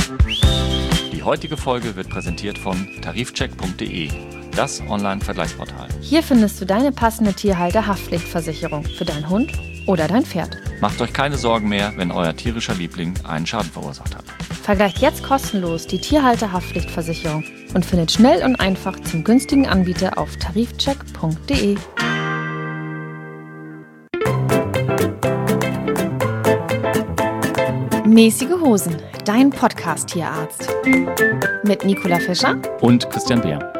Die heutige Folge wird präsentiert von tarifcheck.de, das Online-Vergleichsportal. Hier findest du deine passende Tierhalter-Haftpflichtversicherung für deinen Hund oder dein Pferd. Macht euch keine Sorgen mehr, wenn euer tierischer Liebling einen Schaden verursacht hat. Vergleicht jetzt kostenlos die Tierhalter-Haftpflichtversicherung und findet schnell und einfach zum günstigen Anbieter auf tarifcheck.de. Mäßige Hosen, dein Podcast-Tierarzt. Mit Nicola Fischer Und Christian Beer.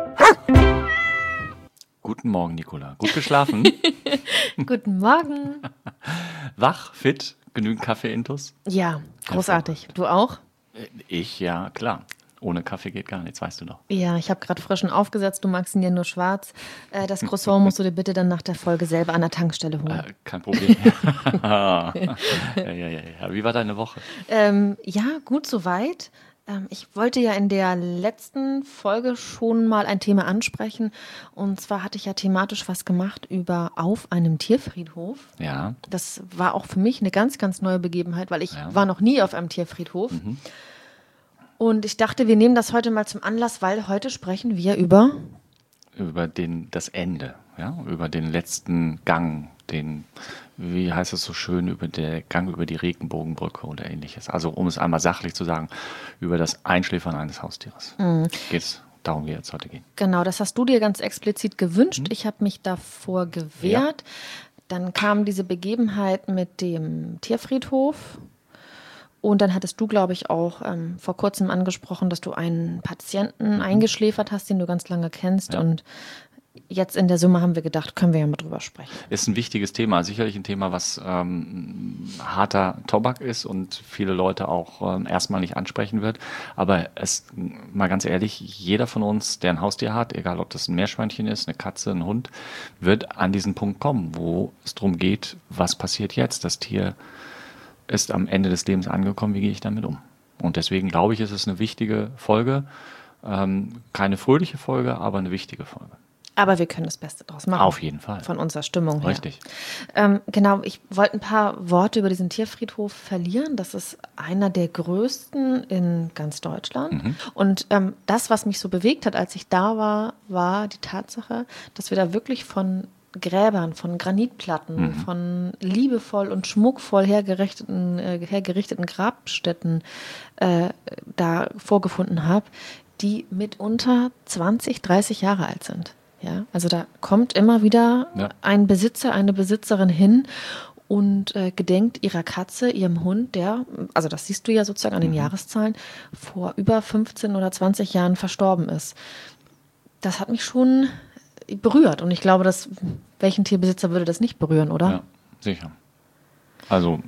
Guten Morgen, Nicola. Gut geschlafen? Guten Morgen. Wach, fit, genügend Kaffee-Intus? Ja, großartig. Du auch? Ich, ja, klar. Ohne Kaffee geht gar nichts, weißt du doch. Ja, ich habe gerade frischen aufgesetzt, du magst ihn ja nur schwarz. Das Croissant musst du dir bitte dann nach der Folge selber an der Tankstelle holen. Kein Problem. Ja. Wie war deine Woche? Ja, gut soweit. Ich wollte ja in der letzten Folge schon mal ein Thema ansprechen. Und zwar hatte ich ja thematisch was gemacht über auf einem Tierfriedhof. Ja. Das war auch für mich eine ganz, ganz neue Begebenheit, weil ich war noch nie auf einem Tierfriedhof. Mhm. Und ich dachte, wir nehmen das heute mal zum Anlass, weil heute sprechen wir über das Ende, ja, über den letzten Gang, wie heißt es so schön, über den Gang über die Regenbogenbrücke oder ähnliches. Also um es einmal sachlich zu sagen, über das Einschläfern eines Haustieres. Darum wird es heute gehen. Genau, das hast du dir ganz explizit gewünscht. Ich habe mich davor gewehrt. Ja. Dann kam diese Begebenheit mit dem Tierfriedhof. Und dann hattest du, glaube ich, auch vor kurzem angesprochen, dass du einen Patienten eingeschläfert hast, den du ganz lange kennst. Ja. Und jetzt in der Summe haben wir gedacht, können wir ja mal drüber sprechen. Ist ein wichtiges Thema, sicherlich ein Thema, was harter Tobak ist und viele Leute auch erstmal nicht ansprechen wird. Aber mal ganz ehrlich, jeder von uns, der ein Haustier hat, egal ob das ein Meerschweinchen ist, eine Katze, ein Hund, wird an diesen Punkt kommen, wo es darum geht, was passiert jetzt? Das Tier ist am Ende des Lebens angekommen, wie gehe ich damit um? Und deswegen glaube ich, ist es eine wichtige Folge. Keine fröhliche Folge, aber eine wichtige Folge. Aber wir können das Beste draus machen. Auf jeden Fall. Von unserer Stimmung her. Richtig. Genau, ich wollte ein paar Worte über diesen Tierfriedhof verlieren. Das ist einer der größten in ganz Deutschland. Mhm. Und das, was mich so bewegt hat, als ich da war, war die Tatsache, dass wir da wirklich von Gräbern, von Granitplatten, von liebevoll und schmuckvoll hergerichteten Grabstätten da vorgefunden habe, die mitunter 20, 30 Jahre alt sind. Ja, also da kommt immer wieder ein Besitzer, eine Besitzerin hin und gedenkt ihrer Katze, ihrem Hund, also das siehst du ja sozusagen an den Jahreszahlen, vor über 15 oder 20 Jahren verstorben ist. Das hat mich schon berührt. Und ich glaube, welchen Tierbesitzer würde das nicht berühren, oder? Ja, sicher. Also,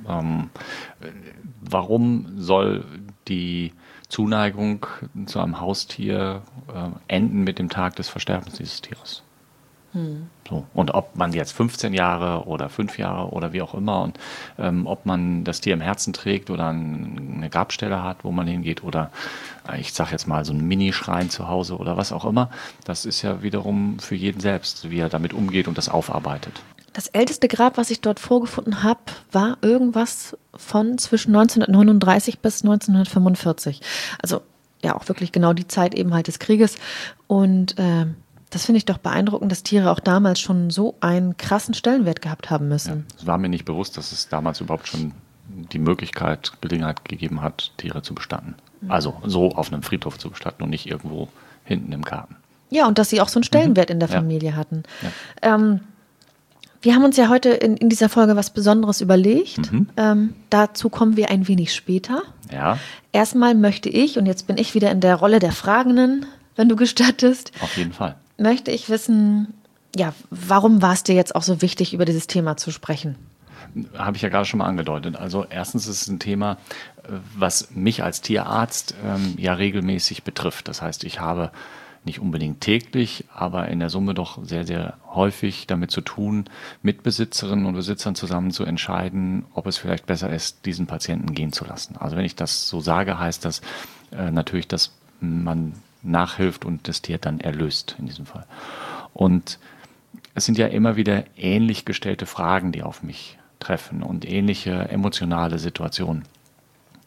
warum soll die Zuneigung zu einem Haustier enden mit dem Tag des Versterbens dieses Tieres? So. Und ob man jetzt 15 Jahre oder 5 Jahre oder wie auch immer und ob man das Tier im Herzen trägt oder eine Grabstelle hat, wo man hingeht oder ich sage jetzt mal so einen Minischrein zu Hause oder was auch immer, das ist ja wiederum für jeden selbst, wie er damit umgeht und das aufarbeitet. Das älteste Grab, was ich dort vorgefunden habe, war irgendwas von zwischen 1939 bis 1945. Also ja auch wirklich genau die Zeit eben halt des Krieges und das finde ich doch beeindruckend, dass Tiere auch damals schon so einen krassen Stellenwert gehabt haben müssen. Ja, es war mir nicht bewusst, dass es damals überhaupt schon die Gelegenheit gegeben hat, Tiere zu bestatten. Also so auf einem Friedhof zu bestatten und nicht irgendwo hinten im Garten. Ja, und dass sie auch so einen Stellenwert in der Familie hatten. Ja. Wir haben uns ja heute in dieser Folge was Besonderes überlegt. Dazu kommen wir ein wenig später. Ja. Erstmal möchte ich, und jetzt bin ich wieder in der Rolle der Fragenden, wenn du gestattest. Auf jeden Fall. Möchte ich wissen, ja, warum war es dir jetzt auch so wichtig, über dieses Thema zu sprechen? Habe ich ja gerade schon mal angedeutet. Also erstens ist es ein Thema, was mich als Tierarzt ja regelmäßig betrifft. Das heißt, ich habe nicht unbedingt täglich, aber in der Summe doch sehr, sehr häufig damit zu tun, mit Besitzerinnen und Besitzern zusammen zu entscheiden, ob es vielleicht besser ist, diesen Patienten gehen zu lassen. Also wenn ich das so sage, heißt das natürlich, dass man nachhilft und das Tier dann erlöst in diesem Fall. Und es sind ja immer wieder ähnlich gestellte Fragen, die auf mich treffen und ähnliche emotionale Situationen.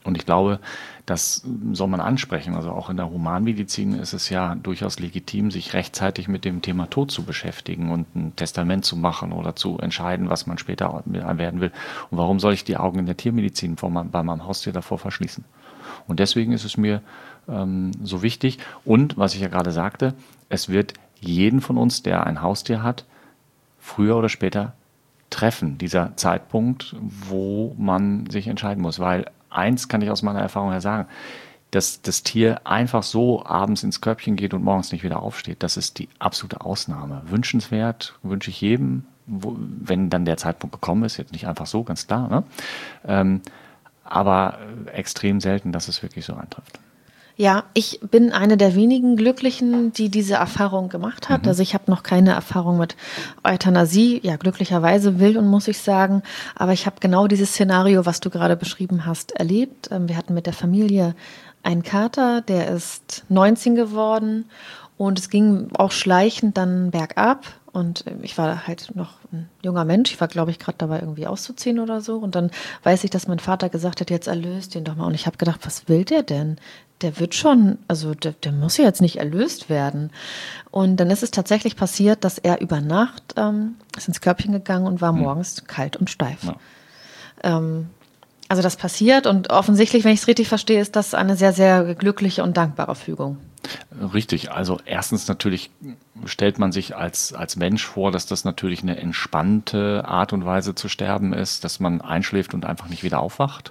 Und ich glaube, das soll man ansprechen. Also auch in der Humanmedizin ist es ja durchaus legitim, sich rechtzeitig mit dem Thema Tod zu beschäftigen und ein Testament zu machen oder zu entscheiden, was man später werden will. Und warum soll ich die Augen in der Tiermedizin bei meinem Haustier davor verschließen? Und deswegen ist es mir so wichtig. Und was ich ja gerade sagte, es wird jeden von uns, der ein Haustier hat, früher oder später treffen, dieser Zeitpunkt, wo man sich entscheiden muss. Weil eins kann ich aus meiner Erfahrung her sagen, dass das Tier einfach so abends ins Körbchen geht und morgens nicht wieder aufsteht, das ist die absolute Ausnahme. Wünschenswert, wünsche ich jedem, wenn dann der Zeitpunkt gekommen ist, jetzt nicht einfach so, ganz klar, ne? Aber extrem selten, dass es wirklich so eintrifft. Ja, ich bin eine der wenigen Glücklichen, die diese Erfahrung gemacht hat. Also ich habe noch keine Erfahrung mit Euthanasie, ja glücklicherweise will und muss ich sagen, aber ich habe genau dieses Szenario, was du gerade beschrieben hast, erlebt. Wir hatten mit der Familie einen Kater, der ist 19 geworden und es ging auch schleichend dann bergab. Und ich war halt noch ein junger Mensch. Ich war, glaube ich, gerade dabei, irgendwie auszuziehen oder so. Und dann weiß ich, dass mein Vater gesagt hat, jetzt erlöst den doch mal. Und ich habe gedacht, was will der denn? Der wird schon, also der muss ja jetzt nicht erlöst werden. Und dann ist es tatsächlich passiert, dass er über Nacht ist ins Körbchen gegangen und war morgens kalt und steif. Ja. Also das passiert und offensichtlich, wenn ich es richtig verstehe, ist das eine sehr, sehr glückliche und dankbare Fügung. Richtig, also erstens natürlich stellt man sich als Mensch vor, dass das natürlich eine entspannte Art und Weise zu sterben ist, dass man einschläft und einfach nicht wieder aufwacht.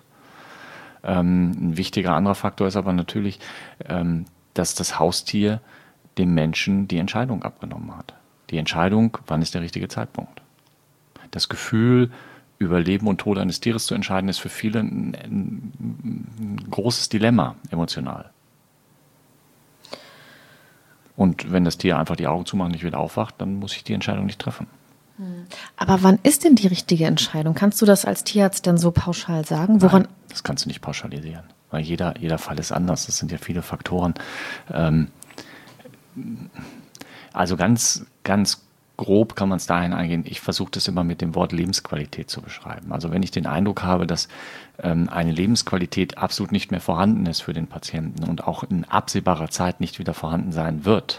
Ein wichtiger anderer Faktor ist aber natürlich, dass das Haustier dem Menschen die Entscheidung abgenommen hat. Die Entscheidung, wann ist der richtige Zeitpunkt. Das Gefühl, über Leben und Tod eines Tieres zu entscheiden, ist für viele ein großes Dilemma emotional. Und wenn das Tier einfach die Augen zumacht und nicht wieder aufwacht, dann muss ich die Entscheidung nicht treffen. Aber wann ist denn die richtige Entscheidung? Kannst du das als Tierarzt denn so pauschal sagen? Woran? Nein, das kannst du nicht pauschalisieren, weil jeder Fall ist anders. Das sind ja viele Faktoren. Also ganz grob kann man es dahin eingehen. Ich versuche das immer mit dem Wort Lebensqualität zu beschreiben. Also wenn ich den Eindruck habe, dass eine Lebensqualität absolut nicht mehr vorhanden ist für den Patienten und auch in absehbarer Zeit nicht wieder vorhanden sein wird,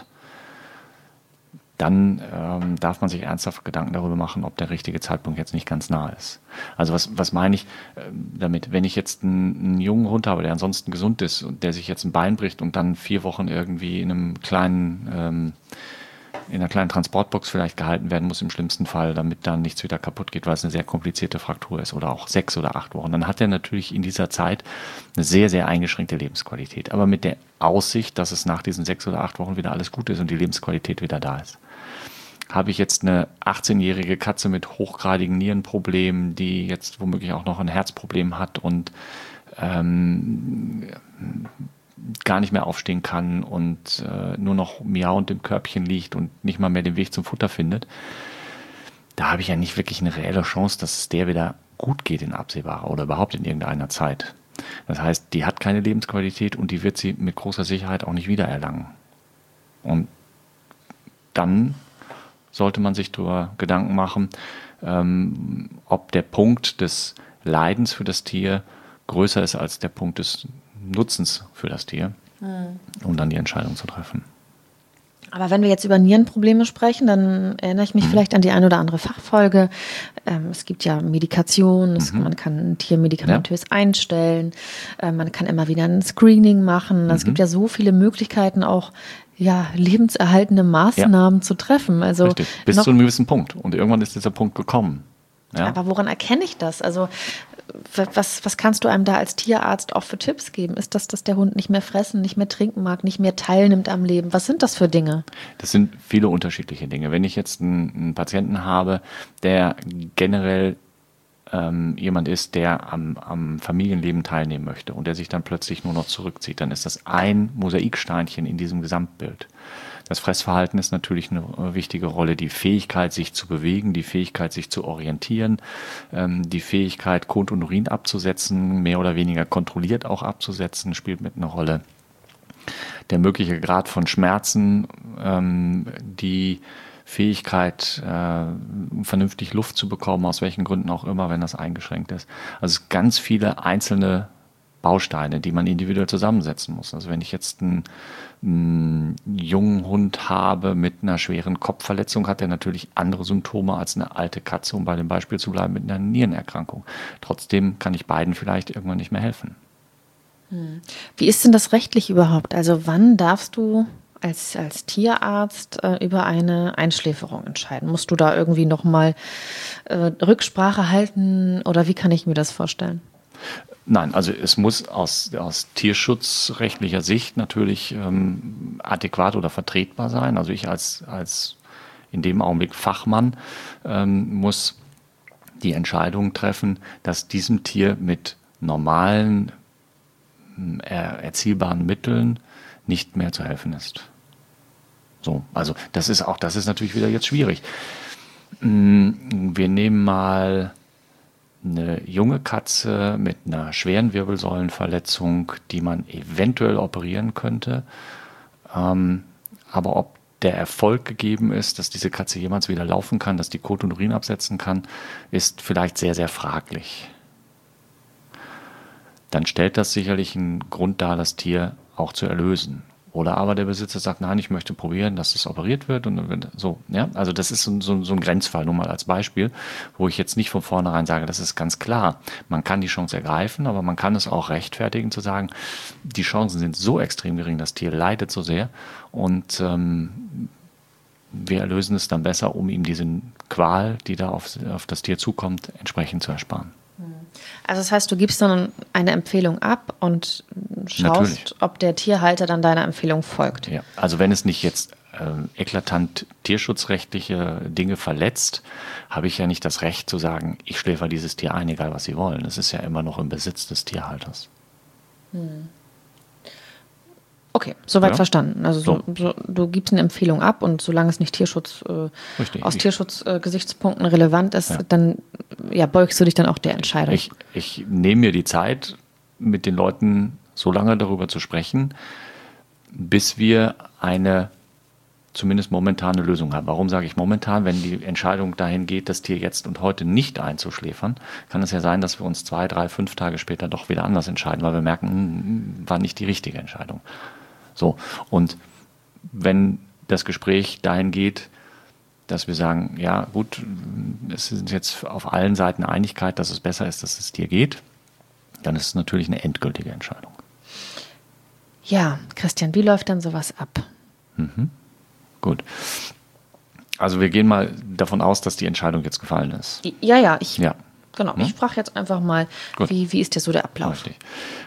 dann darf man sich ernsthaft Gedanken darüber machen, ob der richtige Zeitpunkt jetzt nicht ganz nah ist. Also was meine ich damit? Wenn ich jetzt einen jungen Hund habe, der ansonsten gesund ist und der sich jetzt ein Bein bricht und dann 4 Wochen irgendwie in einer kleinen Transportbox vielleicht gehalten werden muss im schlimmsten Fall, damit dann nichts wieder kaputt geht, weil es eine sehr komplizierte Fraktur ist oder auch 6 oder 8 Wochen, dann hat er natürlich in dieser Zeit eine sehr, sehr eingeschränkte Lebensqualität. Aber mit der Aussicht, dass es nach diesen 6 oder 8 Wochen wieder alles gut ist und die Lebensqualität wieder da ist. Habe ich jetzt eine 18-jährige Katze mit hochgradigen Nierenproblemen, die jetzt womöglich auch noch ein Herzproblem hat und gar nicht mehr aufstehen kann und nur noch miauend im Körbchen liegt und nicht mal mehr den Weg zum Futter findet, da habe ich ja nicht wirklich eine reelle Chance, dass es der wieder gut geht in absehbarer oder überhaupt in irgendeiner Zeit. Das heißt, die hat keine Lebensqualität und die wird sie mit großer Sicherheit auch nicht wiedererlangen. Und dann sollte man sich darüber Gedanken machen, ob der Punkt des Leidens für das Tier größer ist als der Punkt des Nutzens für das Tier, um dann die Entscheidung zu treffen. Aber wenn wir jetzt über Nierenprobleme sprechen, dann erinnere ich mich vielleicht an die eine oder andere Fachfolge. Es gibt ja Medikation, man kann ein Tier medikamentös einstellen, man kann immer wieder ein Screening machen. Es gibt ja so viele Möglichkeiten, auch lebenserhaltende Maßnahmen zu treffen. Also richtig, bis zu einem gewissen Punkt. Und irgendwann ist dieser Punkt gekommen. Ja? Aber woran erkenne ich das? Also was kannst du einem da als Tierarzt auch für Tipps geben? Ist das, dass der Hund nicht mehr fressen, nicht mehr trinken mag, nicht mehr teilnimmt am Leben? Was sind das für Dinge? Das sind viele unterschiedliche Dinge. Wenn ich jetzt einen Patienten habe, der generell jemand ist, der am Familienleben teilnehmen möchte und der sich dann plötzlich nur noch zurückzieht, dann ist das ein Mosaiksteinchen in diesem Gesamtbild. Das Fressverhalten ist natürlich eine wichtige Rolle. Die Fähigkeit, sich zu bewegen, die Fähigkeit, sich zu orientieren, die Fähigkeit, Kot und Urin abzusetzen, mehr oder weniger kontrolliert auch abzusetzen, spielt mit eine Rolle. Der mögliche Grad von Schmerzen, die Fähigkeit, vernünftig Luft zu bekommen, aus welchen Gründen auch immer, wenn das eingeschränkt ist. Also ganz viele einzelne Bausteine, die man individuell zusammensetzen muss. Also wenn ich jetzt einen jungen Hund habe mit einer schweren Kopfverletzung, hat er natürlich andere Symptome als eine alte Katze, um bei dem Beispiel zu bleiben, mit einer Nierenerkrankung. Trotzdem kann ich beiden vielleicht irgendwann nicht mehr helfen. Wie ist denn das rechtlich überhaupt? Also wann darfst du als Tierarzt über eine Einschläferung entscheiden? Musst du da irgendwie nochmal Rücksprache halten oder wie kann ich mir das vorstellen? Nein, also es muss aus tierschutzrechtlicher Sicht natürlich adäquat oder vertretbar sein. Also ich als in dem Augenblick Fachmann muss die Entscheidung treffen, dass diesem Tier mit normalen erzielbaren Mitteln nicht mehr zu helfen ist. So, also das ist natürlich wieder jetzt schwierig. Wir nehmen mal eine junge Katze mit einer schweren Wirbelsäulenverletzung, die man eventuell operieren könnte. Aber ob der Erfolg gegeben ist, dass diese Katze jemals wieder laufen kann, dass die Kot und Urin absetzen kann, ist vielleicht sehr, sehr fraglich. Dann stellt das sicherlich einen Grund dar, das Tier auch zu erlösen. Oder aber der Besitzer sagt, nein, ich möchte probieren, dass es operiert wird. Und dann wird so, ja, also das ist so ein Grenzfall, nur mal als Beispiel, wo ich jetzt nicht von vornherein sage, das ist ganz klar. Man kann die Chance ergreifen, aber man kann es auch rechtfertigen, zu sagen, die Chancen sind so extrem gering, das Tier leidet so sehr und wir erlösen es dann besser, um ihm diese Qual, die da auf das Tier zukommt, entsprechend zu ersparen. Also das heißt, du gibst dann eine Empfehlung ab und schaust, Natürlich, ob der Tierhalter dann deiner Empfehlung folgt. Ja, also wenn es nicht jetzt eklatant tierschutzrechtliche Dinge verletzt, habe ich ja nicht das Recht zu sagen, ich schläfer dieses Tier ein, egal was sie wollen. Es ist ja immer noch im Besitz des Tierhalters. Okay, soweit Ja. verstanden. Also du gibst eine Empfehlung ab und solange es nicht Richtig. aus Tierschutzgesichtspunkten relevant ist, Ja. dann beugst du dich dann auch der Entscheidung. Ich nehme mir die Zeit, mit den Leuten so lange darüber zu sprechen, bis wir eine zumindest momentane Lösung haben. Warum sage ich momentan? Wenn die Entscheidung dahin geht, das Tier jetzt und heute nicht einzuschläfern, kann es ja sein, dass wir uns 2, 3, 5 Tage später doch wieder anders entscheiden, weil wir merken, war nicht die richtige Entscheidung. So, und wenn das Gespräch dahin geht, dass wir sagen, ja gut, es ist jetzt auf allen Seiten Einigkeit, dass es besser ist, dass es Tier geht, dann ist es natürlich eine endgültige Entscheidung. Ja, Christian, wie läuft denn sowas ab? Gut. Also wir gehen mal davon aus, dass die Entscheidung jetzt gefallen ist. Ja, Ja. genau. Ich frage jetzt einfach mal, Gut. wie ist dir so der Ablauf? Richtig.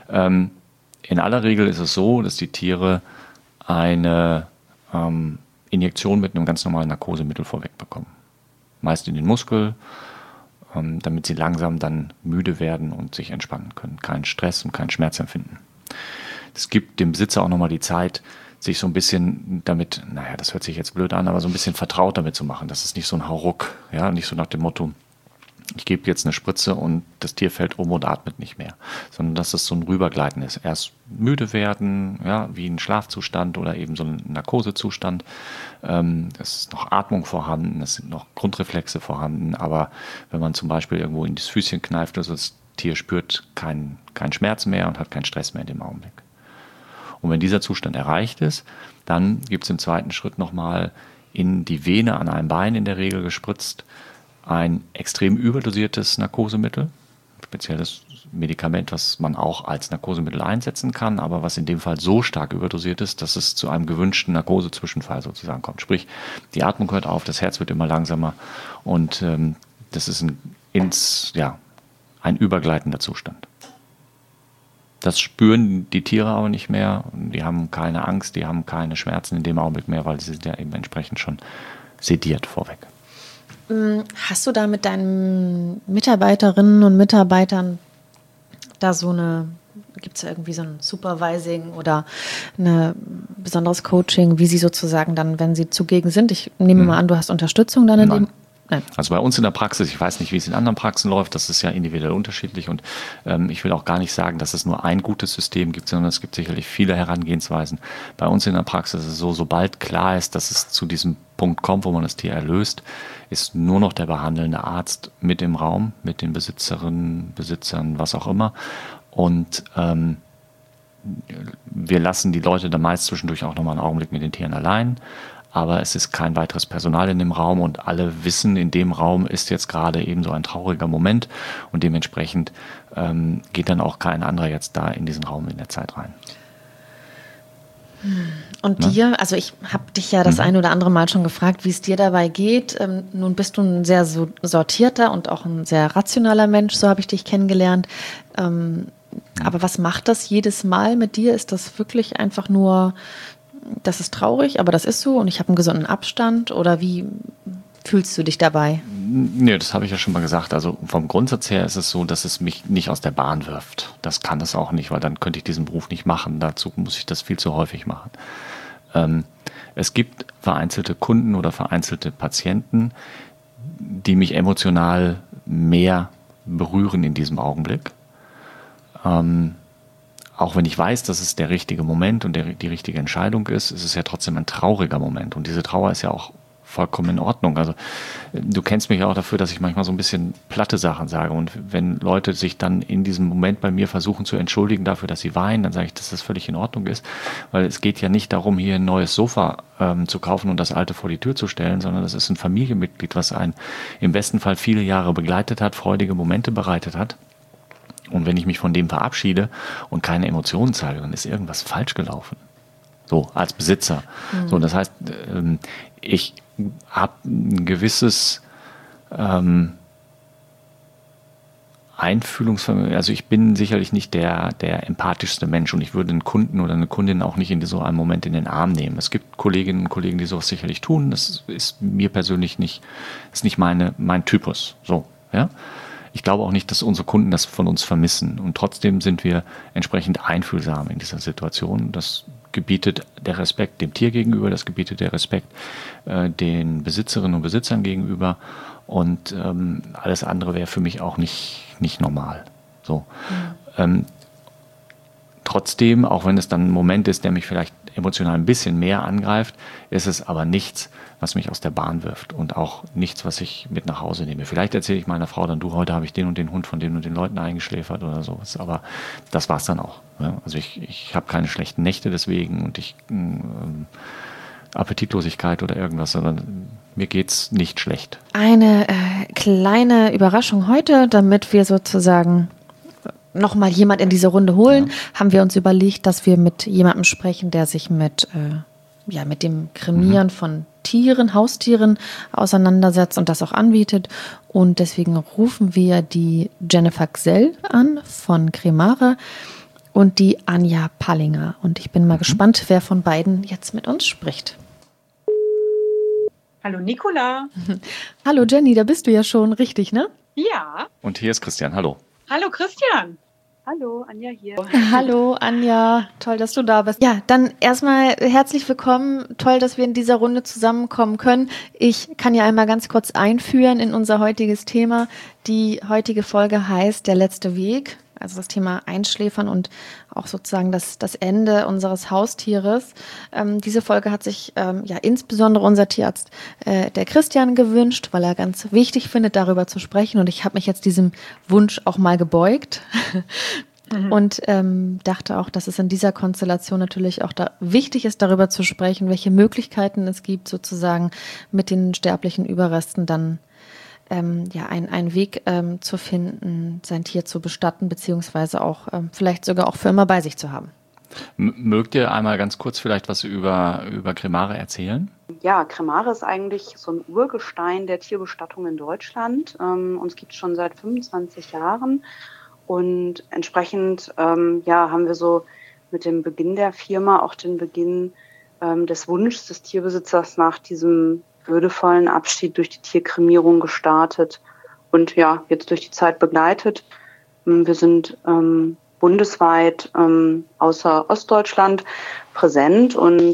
In aller Regel ist es so, dass die Tiere eine Injektion mit einem ganz normalen Narkosemittel vorweg bekommen. Meist in den Muskel, damit sie langsam dann müde werden und sich entspannen können. Keinen Stress und keinen Schmerz empfinden. Es gibt dem Besitzer auch nochmal die Zeit, sich so ein bisschen damit, naja, das hört sich jetzt blöd an, aber so ein bisschen vertraut damit zu machen. Das ist nicht so ein Hauruck, ja, nicht so nach dem Motto, ich gebe jetzt eine Spritze und das Tier fällt um und atmet nicht mehr, sondern dass es so ein Rübergleiten ist. Erst müde werden, ja, wie ein Schlafzustand oder eben so ein Narkosezustand. Es ist noch Atmung vorhanden, es sind noch Grundreflexe vorhanden, aber wenn man zum Beispiel irgendwo in das Füßchen kneift, also das Tier spürt keinen Schmerz mehr und hat keinen Stress mehr in dem Augenblick. Und wenn dieser Zustand erreicht ist, dann gibt es im zweiten Schritt nochmal in die Vene an einem Bein in der Regel gespritzt ein extrem überdosiertes Narkosemittel, spezielles Medikament, was man auch als Narkosemittel einsetzen kann, aber was in dem Fall so stark überdosiert ist, dass es zu einem gewünschten Narkosezwischenfall sozusagen kommt. Sprich, die Atmung hört auf, das Herz wird immer langsamer und das ist ein übergleitender Zustand. Das spüren die Tiere aber nicht mehr. Die haben keine Angst, die haben keine Schmerzen in dem Augenblick mehr, weil sie sind ja eben entsprechend schon sediert vorweg. Hast du da mit deinen Mitarbeiterinnen und Mitarbeitern da gibt es irgendwie so ein Supervising oder ein besonderes Coaching, wie sie sozusagen dann, wenn sie zugegen sind? Ich nehme mal an, du hast Unterstützung dann in dem. Nein. Also bei uns in der Praxis, ich weiß nicht, wie es in anderen Praxen läuft, das ist ja individuell unterschiedlich und ich will auch gar nicht sagen, dass es nur ein gutes System gibt, sondern es gibt sicherlich viele Herangehensweisen. Bei uns in der Praxis ist es so, sobald klar ist, dass es zu diesem Punkt kommt, wo man das Tier erlöst, ist nur noch der behandelnde Arzt mit im Raum, mit den Besitzerinnen, Besitzern, was auch immer. Und wir lassen die Leute dann meist zwischendurch auch nochmal einen Augenblick mit den Tieren allein. Aber es ist kein weiteres Personal in dem Raum und alle wissen, in dem Raum ist jetzt gerade eben so ein trauriger Moment und dementsprechend geht dann auch kein anderer jetzt da in diesen Raum in der Zeit rein. Und dir, also ich habe dich ja das ein oder andere Mal schon gefragt, wie es dir dabei geht. Nun bist du ein sehr sortierter und auch ein sehr rationaler Mensch, so habe ich dich kennengelernt. Aber was macht das jedes Mal mit dir? Ist das wirklich einfach nur, das ist traurig, aber das ist so und ich habe einen gesunden Abstand? Oder wie fühlst du dich dabei? Nee, das habe ich ja schon mal gesagt. Also vom Grundsatz her ist es so, dass es mich nicht aus der Bahn wirft. Das kann es auch nicht, weil dann könnte ich diesen Beruf nicht machen. Dazu muss ich das viel zu häufig machen. Es gibt vereinzelte Kunden oder vereinzelte Patienten, die mich emotional mehr berühren in diesem Augenblick. Auch wenn ich weiß, dass es der richtige Moment und die richtige Entscheidung ist, ist es ja trotzdem ein trauriger Moment. Und diese Trauer ist ja auch vollkommen in Ordnung. Also du kennst mich ja auch dafür, dass ich manchmal so ein bisschen platte Sachen sage. Und wenn Leute sich dann in diesem Moment bei mir versuchen zu entschuldigen dafür, dass sie weinen, dann sage ich, dass das völlig in Ordnung ist. Weil es geht ja nicht darum, hier ein neues Sofa zu kaufen und das alte vor die Tür zu stellen, sondern das ist ein Familienmitglied, was einen im besten Fall viele Jahre begleitet hat, freudige Momente bereitet hat. Und wenn ich mich von dem verabschiede und keine Emotionen zeige, dann ist irgendwas falsch gelaufen. So, als Besitzer. So, das heißt, ich habe ein gewisses Einfühlungsvermögen. Also ich bin sicherlich nicht der empathischste Mensch und ich würde einen Kunden oder eine Kundin auch nicht in so einem Moment in den Arm nehmen. Es gibt Kolleginnen und Kollegen, die sowas sicherlich tun. Das ist mir persönlich nicht mein Typus. So, ja. Ich glaube auch nicht, dass unsere Kunden das von uns vermissen. Und trotzdem sind wir entsprechend einfühlsam in dieser Situation. Das gebietet der Respekt dem Tier gegenüber, das gebietet der Respekt den Besitzerinnen und Besitzern gegenüber. Und alles andere wäre für mich auch nicht normal. So. Trotzdem, auch wenn es dann ein Moment ist, der mich vielleicht emotional ein bisschen mehr angreift, ist es aber nichts, was mich aus der Bahn wirft und auch nichts, was ich mit nach Hause nehme. Vielleicht erzähle ich meiner Frau dann, du, heute habe ich den und den Hund von den und den Leuten eingeschläfert oder sowas, aber das war's dann auch. Ja? Also ich habe keine schlechten Nächte deswegen und Appetitlosigkeit oder irgendwas, sondern mir geht's nicht schlecht. Eine kleine Überraschung heute, damit wir sozusagen nochmal jemand in diese Runde holen, haben wir uns überlegt, dass wir mit jemandem sprechen, der sich mit dem Kremieren von Tieren, Haustieren auseinandersetzt und das auch anbietet. Und deswegen rufen wir die Jennifer Gsell an von Cremare und die Anja Pallinger. Und ich bin mal gespannt, wer von beiden jetzt mit uns spricht. Hallo Nicola. Hallo Jenny, da bist du ja schon richtig, ne? Ja. Und hier ist Christian, hallo. Hallo Christian. Hallo, Anja hier. Hallo Anja, toll, dass du da bist. Ja, dann erstmal herzlich willkommen. Toll, dass wir in dieser Runde zusammenkommen können. Ich kann ja einmal ganz kurz einführen in unser heutiges Thema. Die heutige Folge heißt Der letzte Weg, also das Thema Einschläfern und auch sozusagen das Ende unseres Haustieres. Diese Folge hat sich insbesondere unser Tierarzt, der Christian, gewünscht, weil er ganz wichtig findet, darüber zu sprechen. Und ich habe mich jetzt diesem Wunsch auch mal gebeugt und dachte auch, dass es in dieser Konstellation natürlich auch wichtig ist, darüber zu sprechen, welche Möglichkeiten es gibt, sozusagen mit den sterblichen Überresten dann einen Weg zu finden, sein Tier zu bestatten, beziehungsweise auch vielleicht sogar auch für immer bei sich zu haben. Mögt ihr einmal ganz kurz vielleicht was über Cremare erzählen? Ja, Cremare ist eigentlich so ein Urgestein der Tierbestattung in Deutschland. Uns gibt es schon seit 25 Jahren und entsprechend haben wir so mit dem Beginn der Firma auch den Beginn des Wunsches des Tierbesitzers nach diesem würdevollen Abschied durch die Tierkremierung gestartet und ja, jetzt durch die Zeit begleitet. Wir sind bundesweit außer Ostdeutschland präsent und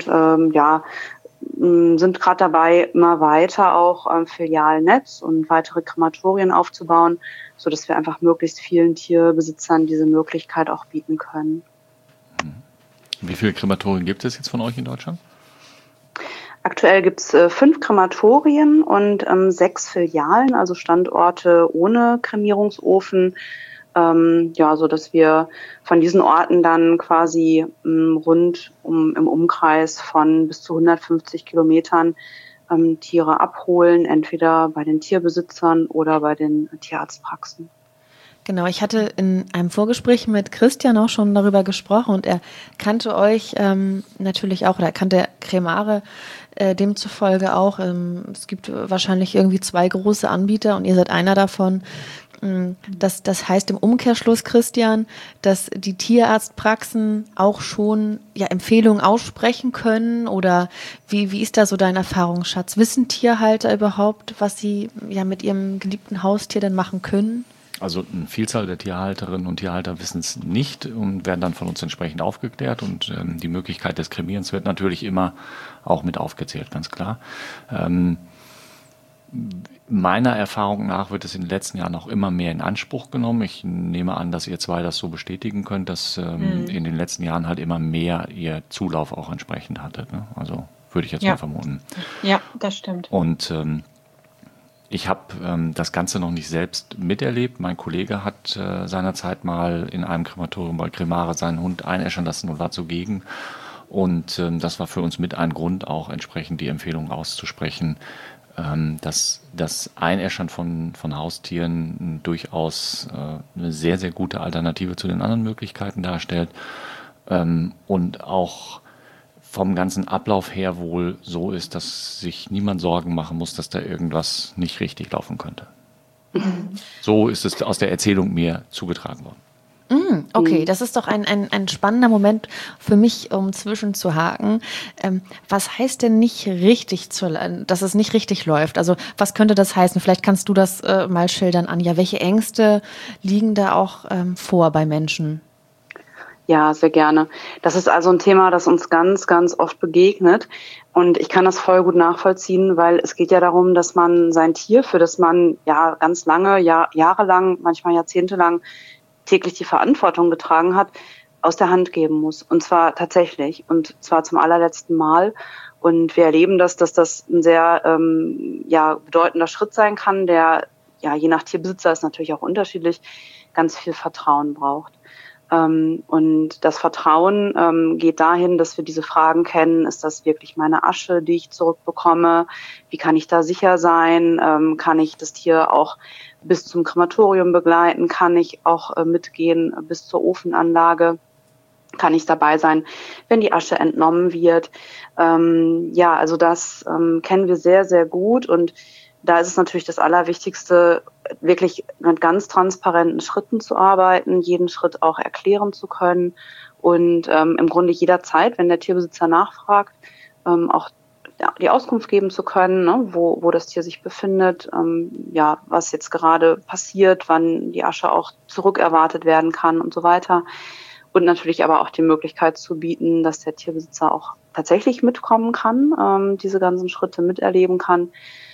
sind gerade dabei, immer weiter auch Filialnetz und weitere Krematorien aufzubauen, sodass wir einfach möglichst vielen Tierbesitzern diese Möglichkeit auch bieten können. Wie viele Krematorien gibt es jetzt von euch in Deutschland? Aktuell gibt es 5 Krematorien und 6 Filialen, also Standorte ohne Kremierungsofen, ja, so dass wir von diesen Orten dann quasi rund im Umkreis von bis zu 150 Kilometern Tiere abholen, entweder bei den Tierbesitzern oder bei den Tierarztpraxen. Genau, ich hatte in einem Vorgespräch mit Christian auch schon darüber gesprochen und er kannte euch natürlich auch, oder er kannte Cremare demzufolge auch. Es gibt wahrscheinlich irgendwie 2 große Anbieter und ihr seid einer davon. Das heißt im Umkehrschluss, Christian, dass die Tierarztpraxen auch schon Empfehlungen aussprechen können, oder wie ist da so dein Erfahrungsschatz? Wissen Tierhalter überhaupt, was sie mit ihrem geliebten Haustier denn machen können? Also eine Vielzahl der Tierhalterinnen und Tierhalter wissen es nicht und werden dann von uns entsprechend aufgeklärt, und die Möglichkeit des Kremierens wird natürlich immer auch mit aufgezählt, ganz klar. Meiner Erfahrung nach wird es in den letzten Jahren auch immer mehr in Anspruch genommen. Ich nehme an, dass ihr 2 das so bestätigen könnt, dass in den letzten Jahren halt immer mehr ihr Zulauf auch entsprechend hattet. Ne? Also würde ich jetzt mal vermuten. Ja, das stimmt. Und ich habe das Ganze noch nicht selbst miterlebt. Mein Kollege hat seinerzeit mal in einem Krematorium bei Cremare seinen Hund einäschern lassen und war zugegen. Und das war für uns mit ein Grund, auch entsprechend die Empfehlung auszusprechen, dass das Einäschern von Haustieren durchaus eine sehr, sehr gute Alternative zu den anderen Möglichkeiten darstellt, und auch vom ganzen Ablauf her wohl so ist, dass sich niemand Sorgen machen muss, dass da irgendwas nicht richtig laufen könnte. So ist es aus der Erzählung mir zugetragen worden. Okay, das ist doch ein spannender Moment für mich, um zwischenzuhaken. Was heißt denn nicht richtig, dass es nicht richtig läuft? Also was könnte das heißen? Vielleicht kannst du das mal schildern, Anja. Welche Ängste liegen da auch vor bei Menschen? Ja, sehr gerne. Das ist also ein Thema, das uns ganz, ganz oft begegnet. Und ich kann das voll gut nachvollziehen, weil es geht ja darum, dass man sein Tier, für das man ganz lange, jahrelang, manchmal jahrzehntelang täglich die Verantwortung getragen hat, aus der Hand geben muss. Und zwar tatsächlich. Und zwar zum allerletzten Mal. Und wir erleben dass das ein sehr bedeutender Schritt sein kann, der je nach Tierbesitzer ist natürlich auch unterschiedlich, ganz viel Vertrauen braucht. Und das Vertrauen geht dahin, dass wir diese Fragen kennen. Ist das wirklich meine Asche, die ich zurückbekomme? Wie kann ich da sicher sein? Kann ich das Tier auch bis zum Krematorium begleiten? Kann ich auch mitgehen bis zur Ofenanlage? Kann ich dabei sein, wenn die Asche entnommen wird? Also das kennen wir sehr, sehr gut. Und da ist es natürlich das Allerwichtigste, wirklich mit ganz transparenten Schritten zu arbeiten, jeden Schritt auch erklären zu können und im Grunde jederzeit, wenn der Tierbesitzer nachfragt, auch die Auskunft geben zu können, ne, wo das Tier sich befindet, was jetzt gerade passiert, wann die Asche auch zurückerwartet werden kann und so weiter. Und natürlich aber auch die Möglichkeit zu bieten, dass der Tierbesitzer auch tatsächlich mitkommen kann, diese ganzen Schritte miterleben kann.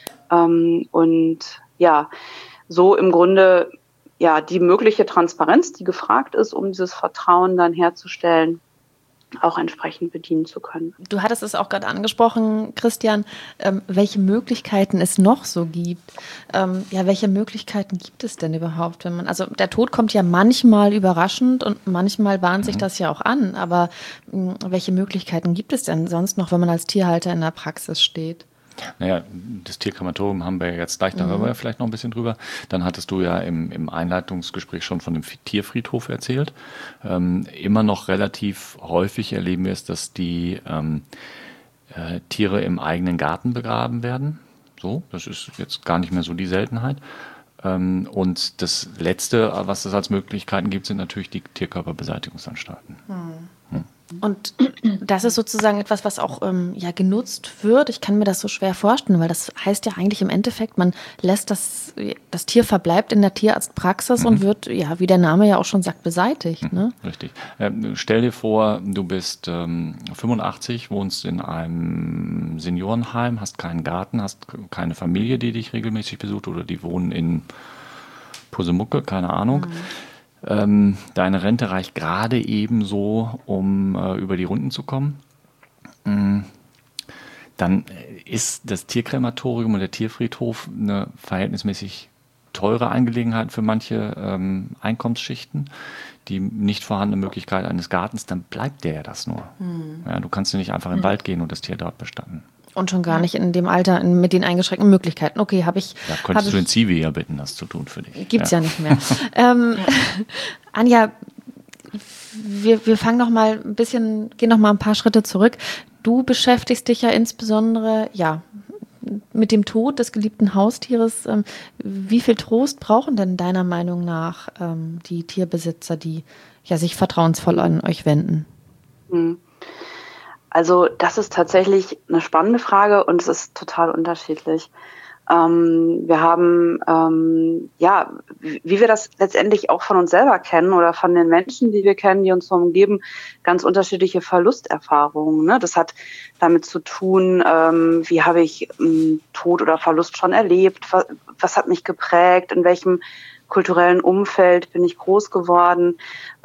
So im Grunde die mögliche Transparenz, die gefragt ist, um dieses Vertrauen dann herzustellen, auch entsprechend bedienen zu können. Du hattest es auch gerade angesprochen, Christian, welche Möglichkeiten es noch so gibt. Welche Möglichkeiten gibt es denn überhaupt, also der Tod kommt ja manchmal überraschend und manchmal bahnt sich das ja auch an, aber welche Möglichkeiten gibt es denn sonst noch, wenn man als Tierhalter in der Praxis steht? Naja, das Tierkrematorium haben wir jetzt gleich, da hören wir vielleicht noch ein bisschen drüber. Dann hattest du ja im Einleitungsgespräch schon von dem Tierfriedhof erzählt. Immer noch relativ häufig erleben wir es, dass die Tiere im eigenen Garten begraben werden. So, das ist jetzt gar nicht mehr so die Seltenheit. Und das Letzte, was es als Möglichkeiten gibt, sind natürlich die Tierkörperbeseitigungsanstalten. Und das ist sozusagen etwas, was auch genutzt wird. Ich kann mir das so schwer vorstellen, weil das heißt ja eigentlich im Endeffekt, man lässt das Tier verbleibt in der Tierarztpraxis und wird, wie der Name ja auch schon sagt, beseitigt. Ne? Richtig. Stell dir vor, du bist 85, wohnst in einem Seniorenheim, hast keinen Garten, hast keine Familie, die dich regelmäßig besucht, oder die wohnen in Pusemucke, keine Ahnung. Deine Rente reicht gerade eben so, um über die Runden zu kommen. Dann ist das Tierkrematorium und der Tierfriedhof eine verhältnismäßig teure Angelegenheiten für manche Einkommensschichten, die nicht vorhandene Möglichkeit eines Gartens, dann bleibt der ja das nur. Ja, du kannst ja nicht einfach in den Wald gehen und das Tier dort bestatten. Und schon gar nicht in dem Alter mit den eingeschränkten Möglichkeiten. Okay, habe ich. Da könntest du den Zivi ja bitten, das zu tun für dich. Gibt's ja nicht mehr. Anja, wir fangen noch mal ein bisschen, gehen noch mal ein paar Schritte zurück. Du beschäftigst dich ja insbesondere, mit dem Tod des geliebten Haustieres. Wie viel Trost brauchen denn deiner Meinung nach die Tierbesitzer, die sich vertrauensvoll an euch wenden? Also das ist tatsächlich eine spannende Frage und es ist total unterschiedlich. Wir haben, wie wir das letztendlich auch von uns selber kennen oder von den Menschen, die wir kennen, die uns so umgeben, ganz unterschiedliche Verlusterfahrungen. Ne? Das hat damit zu tun, wie habe ich Tod oder Verlust schon erlebt, was hat mich geprägt, in welchem kulturellen Umfeld bin ich groß geworden.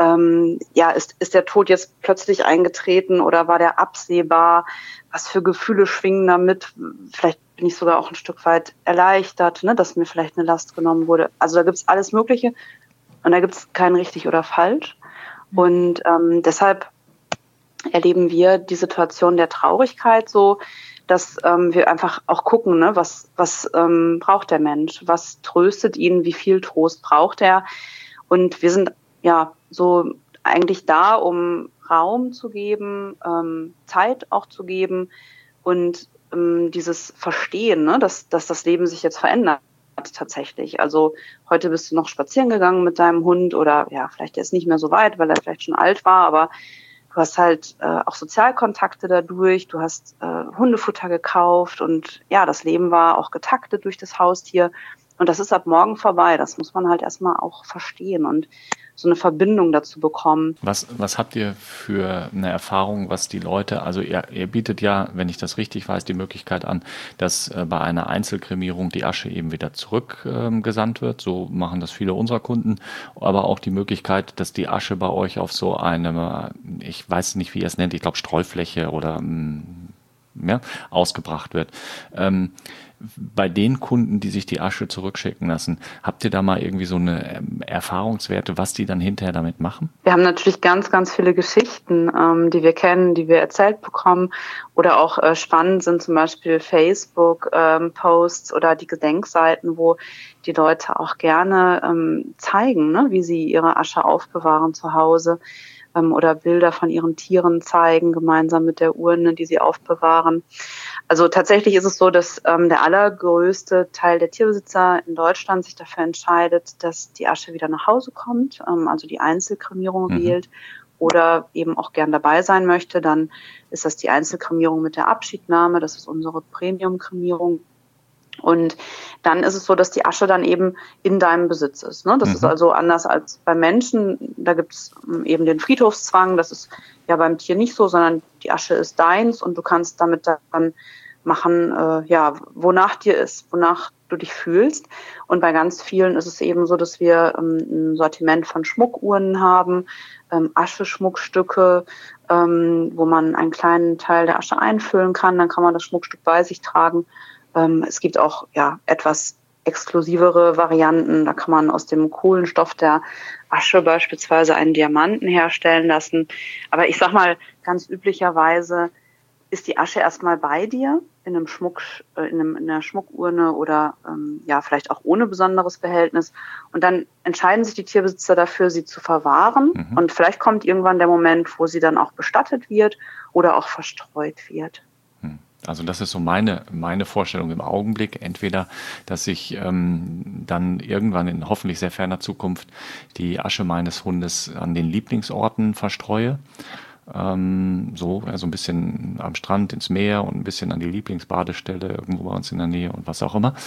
Ist der Tod jetzt plötzlich eingetreten oder war der absehbar? Was für Gefühle schwingen damit? Vielleicht bin ich sogar auch ein Stück weit erleichtert, ne, dass mir vielleicht eine Last genommen wurde. Also da gibt's alles Mögliche und da gibt's kein richtig oder falsch. Und deshalb erleben wir die Situation der Traurigkeit so, dass wir einfach auch gucken, ne, was braucht der Mensch, was tröstet ihn, wie viel Trost braucht er. Und wir sind so eigentlich da, um Raum zu geben, Zeit auch zu geben und dieses Verstehen, ne, dass das Leben sich jetzt verändert tatsächlich. Also heute bist du noch spazieren gegangen mit deinem Hund oder vielleicht der ist nicht mehr so weit, weil er vielleicht schon alt war, aber du hast halt auch Sozialkontakte dadurch, du hast Hundefutter gekauft und das Leben war auch getaktet durch das Haustier und das ist ab morgen vorbei. Das muss man halt erstmal auch verstehen und so eine Verbindung dazu bekommen. Was habt ihr für eine Erfahrung, was die Leute, also ihr bietet ja, wenn ich das richtig weiß, die Möglichkeit an, dass bei einer Einzelkremierung die Asche eben wieder zurückgesandt wird. So machen das viele unserer Kunden. Aber auch die Möglichkeit, dass die Asche bei euch auf so eine, ich weiß nicht, wie ihr es nennt, ich glaube Streufläche oder ausgebracht wird. Bei den Kunden, die sich die Asche zurückschicken lassen, habt ihr da mal irgendwie so eine Erfahrungswerte, was die dann hinterher damit machen? Wir haben natürlich ganz, ganz viele Geschichten, die wir kennen, die wir erzählt bekommen oder auch spannend sind zum Beispiel Facebook-Posts oder die Gedenkseiten, wo die Leute auch gerne zeigen, ne, wie sie ihre Asche aufbewahren zu Hause oder Bilder von ihren Tieren zeigen, gemeinsam mit der Urne, die sie aufbewahren. Also tatsächlich ist es so, dass der allergrößte Teil der Tierbesitzer in Deutschland sich dafür entscheidet, dass die Asche wieder nach Hause kommt, also die Einzelkremierung wählt oder eben auch gern dabei sein möchte. Dann ist das die Einzelkremierung mit der Abschiednahme, das ist unsere Premium-Kremierung. Und dann ist es so, dass die Asche dann eben in deinem Besitz ist. Ne? Das ist also anders als bei Menschen. Da gibt es eben den Friedhofszwang. Das ist ja beim Tier nicht so, sondern die Asche ist deins und du kannst damit dann machen, wonach dir ist, wonach du dich fühlst. Und bei ganz vielen ist es eben so, dass wir ein Sortiment von Schmuckurnen haben, Ascheschmuckstücke, wo man einen kleinen Teil der Asche einfüllen kann. Dann kann man das Schmuckstück bei sich tragen. Es gibt auch etwas exklusivere Varianten. Da kann man aus dem Kohlenstoff der Asche beispielsweise einen Diamanten herstellen lassen. Aber ich sag mal, ganz üblicherweise ist die Asche erstmal bei dir in einem in einer Schmuckurne oder vielleicht auch ohne besonderes Behältnis. Und dann entscheiden sich die Tierbesitzer dafür, sie zu verwahren. Und vielleicht kommt irgendwann der Moment, wo sie dann auch bestattet wird oder auch verstreut wird. Also das ist so meine Vorstellung im Augenblick. Entweder, dass ich dann irgendwann in hoffentlich sehr ferner Zukunft die Asche meines Hundes an den Lieblingsorten verstreue. So ein bisschen am Strand ins Meer und ein bisschen an die Lieblingsbadestelle irgendwo bei uns in der Nähe und was auch immer.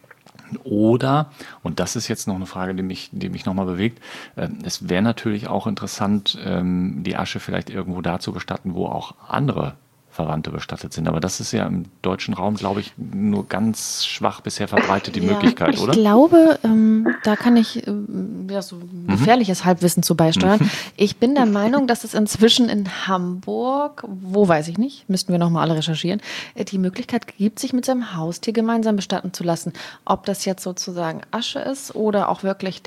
Oder, und das ist jetzt noch eine Frage, die mich nochmal bewegt, es wäre natürlich auch interessant, die Asche vielleicht irgendwo da zu gestatten, wo auch andere Verwandte bestattet sind. Aber das ist ja im deutschen Raum, glaube ich, nur ganz schwach bisher verbreitet, die Möglichkeit, oder? Ich glaube, da kann ich so gefährliches Halbwissen zu beisteuern. Ich bin der Meinung, dass es inzwischen in Hamburg, wo weiß ich nicht, müssten wir nochmal alle recherchieren, die Möglichkeit gibt, sich mit seinem Haustier gemeinsam bestatten zu lassen. Ob das jetzt sozusagen Asche ist oder auch wirklich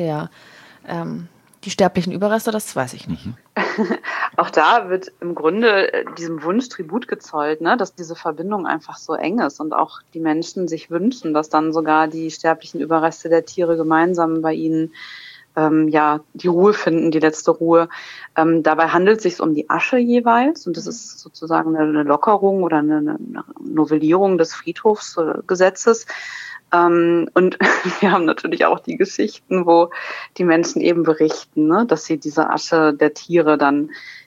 die sterblichen Überreste, das weiß ich nicht. Auch da wird im Grunde diesem Wunsch Tribut gezollt, ne, dass diese Verbindung einfach so eng ist und auch die Menschen sich wünschen, dass dann sogar die sterblichen Überreste der Tiere gemeinsam bei ihnen die Ruhe finden, die letzte Ruhe. Dabei handelt es sich um die Asche jeweils und das ist sozusagen eine Lockerung oder eine Novellierung des Friedhofsgesetzes. Und wir haben natürlich auch die Geschichten, wo die Menschen eben berichten, ne, dass sie diese Asche der Tiere dann,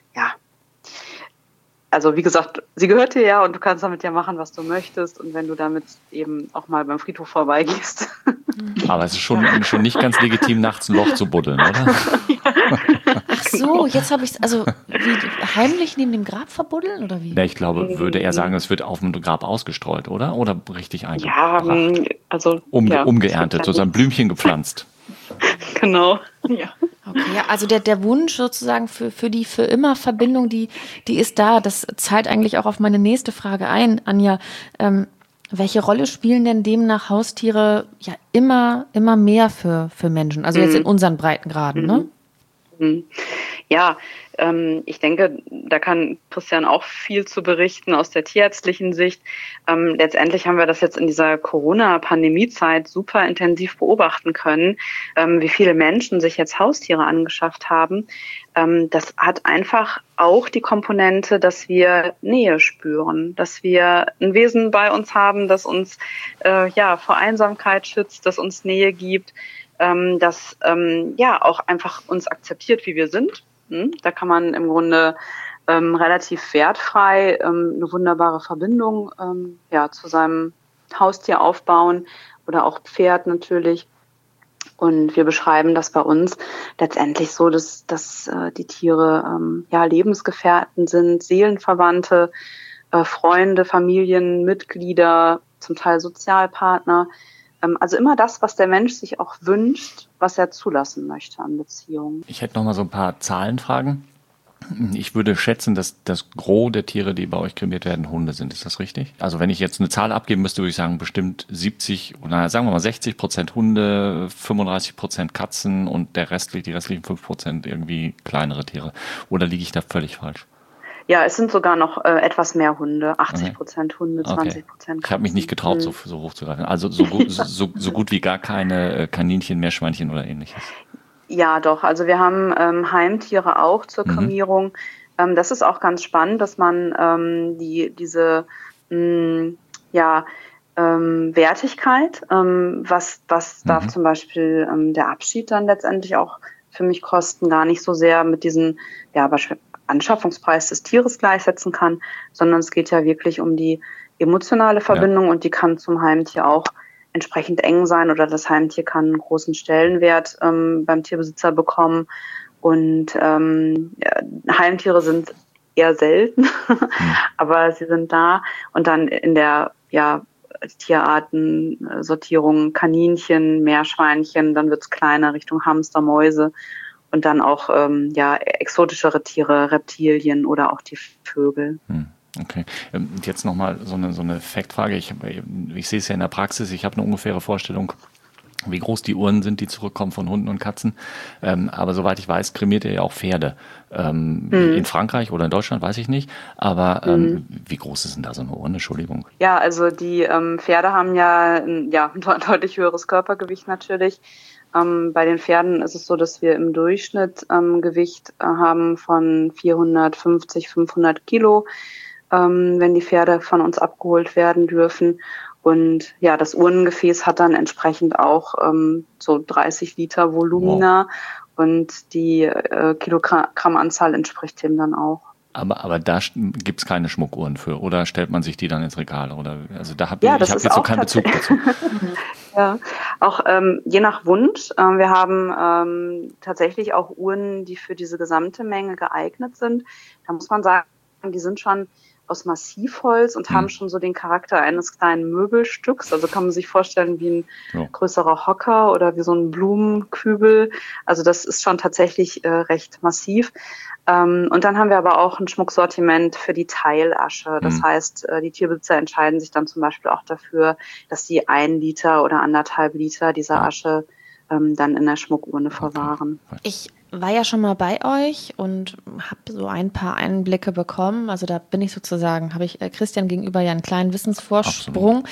also wie gesagt, sie gehört dir ja und du kannst damit ja machen, was du möchtest. Und wenn du damit eben auch mal beim Friedhof vorbeigehst. Aber es ist schon nicht ganz legitim, nachts ein Loch zu buddeln, oder? Ach so, jetzt habe ich es, also wie, heimlich neben dem Grab verbuddeln oder wie? Ja, ich glaube, würde er sagen, es wird auf dem Grab ausgestreut, oder? Oder richtig eingebracht? Ja, also umgeerntet, sozusagen Blümchen gepflanzt. Genau, ja. Okay, ja, also der Wunsch sozusagen für die für immer Verbindung, die ist da. Das zahlt eigentlich auch auf meine nächste Frage ein, Anja. Welche Rolle spielen denn demnach Haustiere ja immer mehr für Menschen? Also jetzt in unseren Breitengraden, ne? Ja, ich denke, da kann Christian auch viel zu berichten aus der tierärztlichen Sicht. Letztendlich haben wir das jetzt in dieser Corona-Pandemie-Zeit super intensiv beobachten können, wie viele Menschen sich jetzt Haustiere angeschafft haben. Das hat einfach auch die Komponente, dass wir Nähe spüren, dass wir ein Wesen bei uns haben, das uns vor Einsamkeit schützt, das uns Nähe gibt, das auch einfach uns akzeptiert, wie wir sind. Da kann man im Grunde relativ wertfrei eine wunderbare Verbindung zu seinem Haustier aufbauen oder auch Pferd natürlich. Und wir beschreiben das bei uns letztendlich so, dass die Tiere Lebensgefährten sind, Seelenverwandte, Freunde, Familienmitglieder, zum Teil Sozialpartner. Also immer das, was der Mensch sich auch wünscht, was er zulassen möchte an Beziehungen. Ich hätte noch mal so ein paar Zahlenfragen. Ich würde schätzen, dass das Gros der Tiere, die bei euch kremiert werden, Hunde sind. Ist das richtig? Also wenn ich jetzt eine Zahl abgeben müsste, würde ich sagen, bestimmt 70 oder sagen wir mal 60% Hunde, 35% Katzen und die restlichen 5% irgendwie kleinere Tiere. Oder liege ich da völlig falsch? Ja, es sind sogar noch etwas mehr Hunde, 80% Hunde, 20% Katzen. Ich habe mich nicht getraut, so hoch zu greifen. Also so gut wie gar keine Kaninchen, Meerschweinchen oder ähnliches. Ja, doch. Also wir haben Heimtiere auch zur Kremierung. Das ist auch ganz spannend, dass man diese Wertigkeit, was darf zum Beispiel der Abschied dann letztendlich auch für mich kosten, gar nicht so sehr mit diesen Anschaffungspreis des Tieres gleichsetzen kann, sondern es geht ja wirklich um die emotionale Verbindung und die kann zum Heimtier auch entsprechend eng sein oder das Heimtier kann einen großen Stellenwert beim Tierbesitzer bekommen und Heimtiere sind eher selten, aber sie sind da und dann in der Tierartensortierung Kaninchen, Meerschweinchen, dann wird's kleiner Richtung Hamster, Mäuse. Und dann auch exotischere Tiere, Reptilien oder auch die Vögel. Okay. Jetzt nochmal so eine Faktfrage. Ich sehe es ja in der Praxis, ich habe eine ungefähre Vorstellung, wie groß die Uhren sind, die zurückkommen von Hunden und Katzen. Aber soweit ich weiß, kremiert ihr ja auch Pferde. In Frankreich oder in Deutschland, weiß ich nicht. Aber wie groß ist denn da so eine Urne? Entschuldigung. Ja, also die Pferde haben ja ein deutlich höheres Körpergewicht natürlich. Bei den Pferden ist es so, dass wir im Durchschnitt Gewicht haben von 450, 500 Kilo, wenn die Pferde von uns abgeholt werden dürfen. Und ja, das Urnengefäß hat dann entsprechend auch so 30 Liter Volumina und die Kilogrammanzahl entspricht dem dann auch. Aber da gibt es keine Schmuckuhren für, oder stellt man sich die dann ins Regal? Oder also ich habe jetzt so keinen Bezug dazu. Ja, auch je nach Wunsch. Wir haben tatsächlich auch Uhren, die für diese gesamte Menge geeignet sind. Da muss man sagen, die sind schon aus Massivholz und haben schon so den Charakter eines kleinen Möbelstücks. Also kann man sich vorstellen wie ein größerer Hocker oder wie so ein Blumenkübel. Also das ist schon tatsächlich recht massiv. Und dann haben wir aber auch ein Schmucksortiment für die Teilasche. Das heißt, die Tierbesitzer entscheiden sich dann zum Beispiel auch dafür, dass sie 1 Liter oder 1,5 Liter dieser Asche dann in der Schmuckurne verwahren. Ich war ja schon mal bei euch und habe so ein paar Einblicke bekommen. Also da bin ich sozusagen, habe ich Christian gegenüber ja einen kleinen Wissensvorsprung.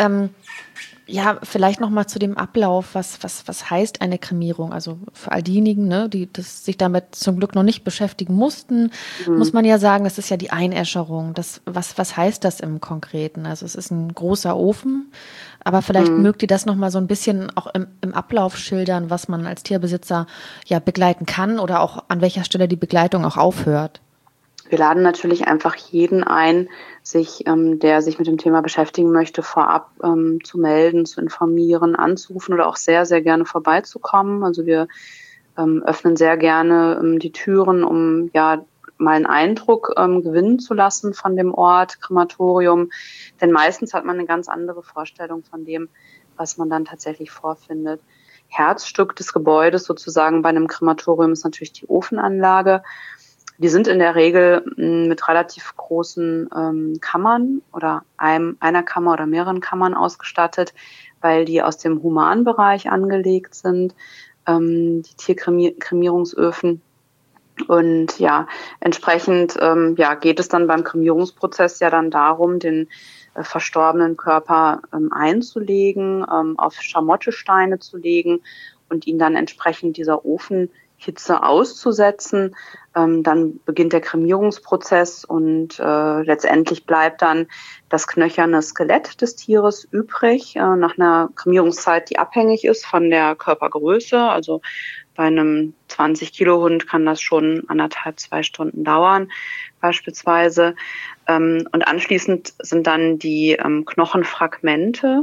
Ja, vielleicht noch mal zu dem Ablauf. Was heißt eine Kremierung? Also für all diejenigen, ne, die sich damit zum Glück noch nicht beschäftigen mussten, muss man ja sagen, das ist ja die Einäscherung. Was heißt das im Konkreten? Also es ist ein großer Ofen, aber vielleicht mögt ihr das noch mal so ein bisschen auch im Ablauf schildern, was man als Tierbesitzer ja begleiten kann oder auch an welcher Stelle die Begleitung auch aufhört. Wir laden natürlich einfach jeden ein, der sich mit dem Thema beschäftigen möchte, vorab zu melden, zu informieren, anzurufen oder auch sehr, sehr gerne vorbeizukommen. Also wir öffnen sehr gerne die Türen, um ja mal einen Eindruck gewinnen zu lassen von dem Ort, Krematorium. Denn meistens hat man eine ganz andere Vorstellung von dem, was man dann tatsächlich vorfindet. Herzstück des Gebäudes sozusagen bei einem Krematorium ist natürlich die Ofenanlage. Die sind in der Regel mit relativ großen Kammern oder einer Kammer oder mehreren Kammern ausgestattet, weil die aus dem Humanbereich angelegt sind, die Tierkremierungsöfen. Und ja, entsprechend geht es dann beim Kremierungsprozess ja dann darum, den verstorbenen Körper einzulegen, auf Schamottesteine zu legen und ihn dann entsprechend dieser Ofenhitze auszusetzen. Dann beginnt der Kremierungsprozess und letztendlich bleibt dann das knöcherne Skelett des Tieres übrig, nach einer Kremierungszeit, die abhängig ist von der Körpergröße. Also bei einem 20-Kilo-Hund kann das schon 1,5-2 Stunden dauern beispielsweise. Und anschließend sind dann die Knochenfragmente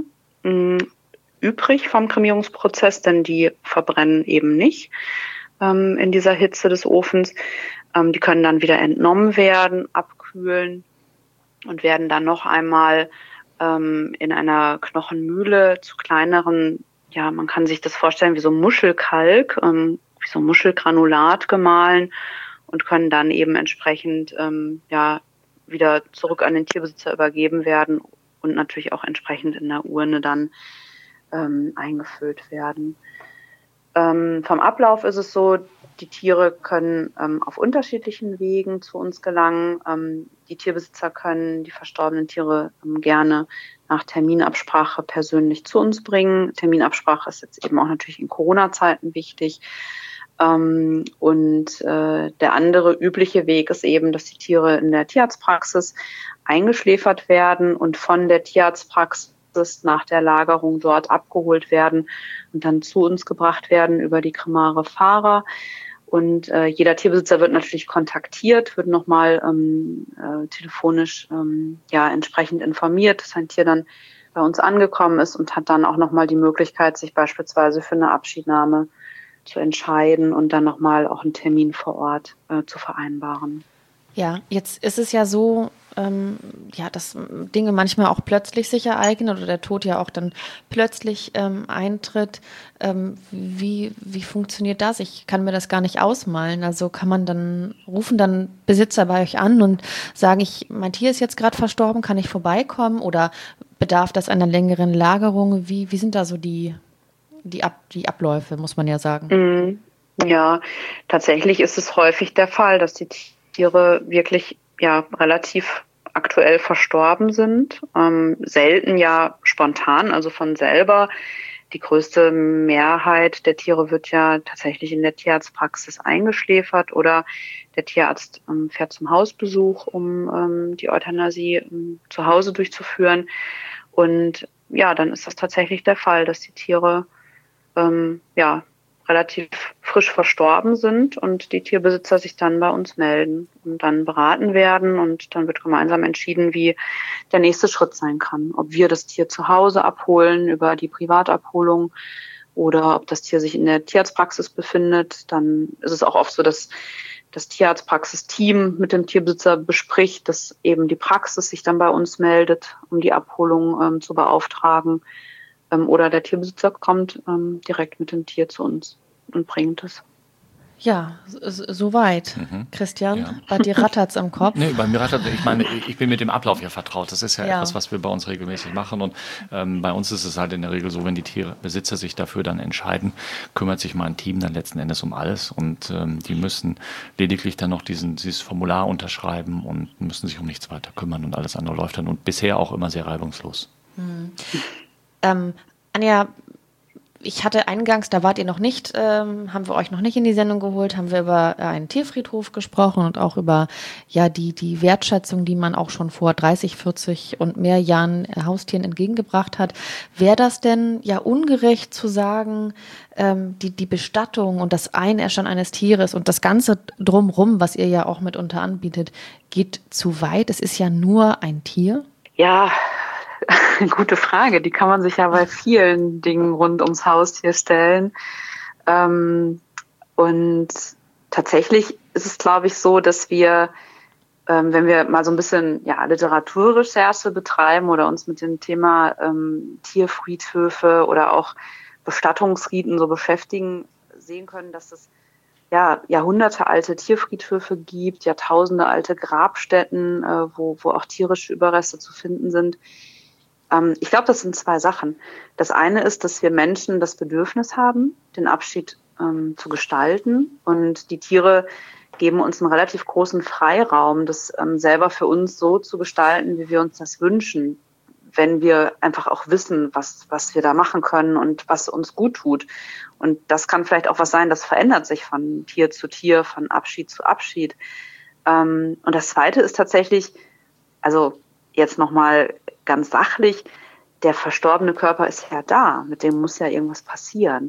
übrig vom Kremierungsprozess, denn die verbrennen eben nicht in dieser Hitze des Ofens. Die können dann wieder entnommen werden, abkühlen und werden dann noch einmal in einer Knochenmühle zu kleineren, ja, man kann sich das vorstellen wie so Muschelkalk, wie so Muschelgranulat gemahlen und können dann eben entsprechend wieder zurück an den Tierbesitzer übergeben werden und natürlich auch entsprechend in der Urne dann eingefüllt werden. Vom Ablauf ist es so, die Tiere können auf unterschiedlichen Wegen zu uns gelangen. Die Tierbesitzer können die verstorbenen Tiere gerne nach Terminabsprache persönlich zu uns bringen. Terminabsprache ist jetzt eben auch natürlich in Corona-Zeiten wichtig. Und der andere übliche Weg ist eben, dass die Tiere in der Tierarztpraxis eingeschläfert werden und von der Tierarztpraxis nach der Lagerung dort abgeholt werden und dann zu uns gebracht werden über die Kremare-Fahrer. Und jeder Tierbesitzer wird natürlich kontaktiert, wird nochmal telefonisch entsprechend informiert, dass ein Tier dann bei uns angekommen ist und hat dann auch nochmal die Möglichkeit, sich beispielsweise für eine Abschiednahme zu entscheiden und dann nochmal auch einen Termin vor Ort zu vereinbaren. Ja, jetzt ist es ja so, dass Dinge manchmal auch plötzlich sich ereignen oder der Tod ja auch dann plötzlich eintritt. Wie funktioniert das? Ich kann mir das gar nicht ausmalen. Also rufen dann Besitzer bei euch an und sagen, mein Tier ist jetzt gerade verstorben, kann ich vorbeikommen oder bedarf das einer längeren Lagerung? Wie sind da so die Abläufe, muss man ja sagen? Ja, tatsächlich ist es häufig der Fall, dass die Tiere wirklich relativ aktuell verstorben sind. Selten ja spontan, also von selber. Die größte Mehrheit der Tiere wird ja tatsächlich in der Tierarztpraxis eingeschläfert oder der Tierarzt fährt zum Hausbesuch, um die Euthanasie zu Hause durchzuführen. Und ja, dann ist das tatsächlich der Fall, dass die Tiere relativ frisch verstorben sind und die Tierbesitzer sich dann bei uns melden und dann beraten werden und dann wird gemeinsam entschieden, wie der nächste Schritt sein kann. Ob wir das Tier zu Hause abholen über die Privatabholung oder ob das Tier sich in der Tierarztpraxis befindet. Dann ist es auch oft so, dass das Tierarztpraxisteam mit dem Tierbesitzer bespricht, dass eben die Praxis sich dann bei uns meldet, um die Abholung zu beauftragen. Oder der Tierbesitzer kommt direkt mit dem Tier zu uns und bringt es. Ja, soweit. Christian, ja. Bei dir rattert's am Kopf. Nee, bei mir rattert, ich meine, ich bin mit dem Ablauf ja vertraut. Das ist ja etwas, was wir bei uns regelmäßig machen. Und bei uns ist es halt in der Regel so, wenn die Tierbesitzer sich dafür dann entscheiden, kümmert sich mein Team dann letzten Endes um alles. Und die müssen lediglich dann noch dieses Formular unterschreiben und müssen sich um nichts weiter kümmern. Und alles andere läuft dann und bisher auch immer sehr reibungslos. Anja, ich hatte eingangs, da wart ihr noch nicht, haben wir euch noch nicht in die Sendung geholt, haben wir über einen Tierfriedhof gesprochen und auch über die Wertschätzung, die man auch schon vor 30, 40 und mehr Jahren Haustieren entgegengebracht hat. Wäre das denn ungerecht zu sagen, die Bestattung und das Einäschern eines Tieres und das Ganze drumrum, was ihr ja auch mitunter anbietet, geht zu weit? Es ist ja nur ein Tier. Ja, gute Frage. Die kann man sich ja bei vielen Dingen rund ums Haustier stellen. Und tatsächlich ist es, glaube ich, so, dass wir, wenn wir mal so ein bisschen Literaturrecherche betreiben oder uns mit dem Thema Tierfriedhöfe oder auch Bestattungsriten so beschäftigen, sehen können, dass es jahrhundertealte Tierfriedhöfe gibt, Jahrtausende alte Grabstätten, wo auch tierische Überreste zu finden sind. Ich glaube, das sind zwei Sachen. Das eine ist, dass wir Menschen das Bedürfnis haben, den Abschied zu gestalten. Und die Tiere geben uns einen relativ großen Freiraum, das selber für uns so zu gestalten, wie wir uns das wünschen, wenn wir einfach auch wissen, was wir da machen können und was uns gut tut. Und das kann vielleicht auch was sein, das verändert sich von Tier zu Tier, von Abschied zu Abschied. Und das Zweite ist tatsächlich, also jetzt nochmal ganz sachlich, der verstorbene Körper ist ja da, mit dem muss ja irgendwas passieren.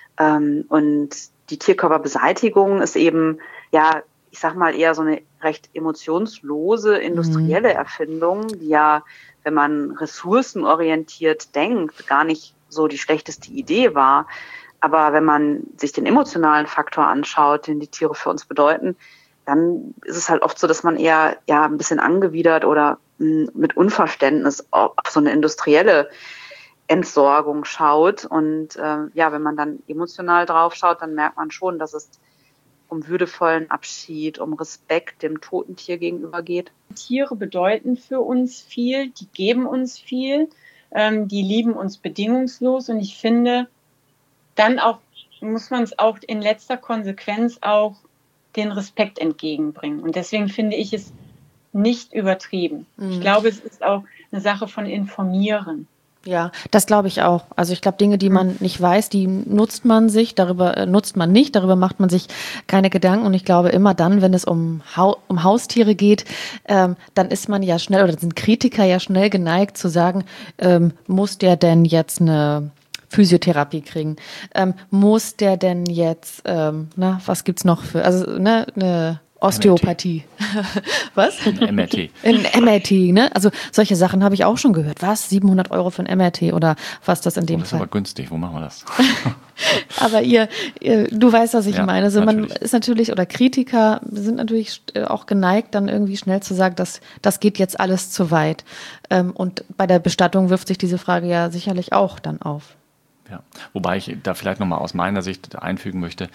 Und die Tierkörperbeseitigung ist eben, ich sag mal, eher so eine recht emotionslose, industrielle Erfindung, die ja, wenn man ressourcenorientiert denkt, gar nicht so die schlechteste Idee war. Aber wenn man sich den emotionalen Faktor anschaut, den die Tiere für uns bedeuten, dann ist es halt oft so, dass man eher ein bisschen angewidert oder mit Unverständnis auf so eine industrielle Entsorgung schaut. Und wenn man dann emotional drauf schaut, dann merkt man schon, dass es um würdevollen Abschied, um Respekt dem toten Tier gegenüber geht. Tiere bedeuten für uns viel, die geben uns viel, die lieben uns bedingungslos. Und ich finde, dann auch muss man es auch in letzter Konsequenz auch den Respekt entgegenbringen. Und deswegen finde ich es nicht übertrieben. Ich glaube, es ist auch eine Sache von Informieren. Ja, das glaube ich auch. Also ich glaube, Dinge, die man nicht weiß, die nutzt man nicht, darüber macht man sich keine Gedanken. Und ich glaube, immer dann, wenn es um Haustiere geht, dann ist man ja schnell, oder sind Kritiker ja schnell geneigt zu sagen, muss der denn jetzt eine Physiotherapie kriegen? Muss der denn jetzt, was gibt's noch für, eine Osteopathie. Was? Ein MRT. Ein MRT, ne? Also solche Sachen habe ich auch schon gehört. Was? 700 € für ein MRT oder was das in dem Fall? Das ist aber günstig. Wo machen wir das? Aber du weißt, was ich meine. Also man ist natürlich, oder Kritiker sind natürlich auch geneigt, dann irgendwie schnell zu sagen, das geht jetzt alles zu weit. Und bei der Bestattung wirft sich diese Frage ja sicherlich auch dann auf. Ja, wobei ich da vielleicht nochmal aus meiner Sicht einfügen möchte,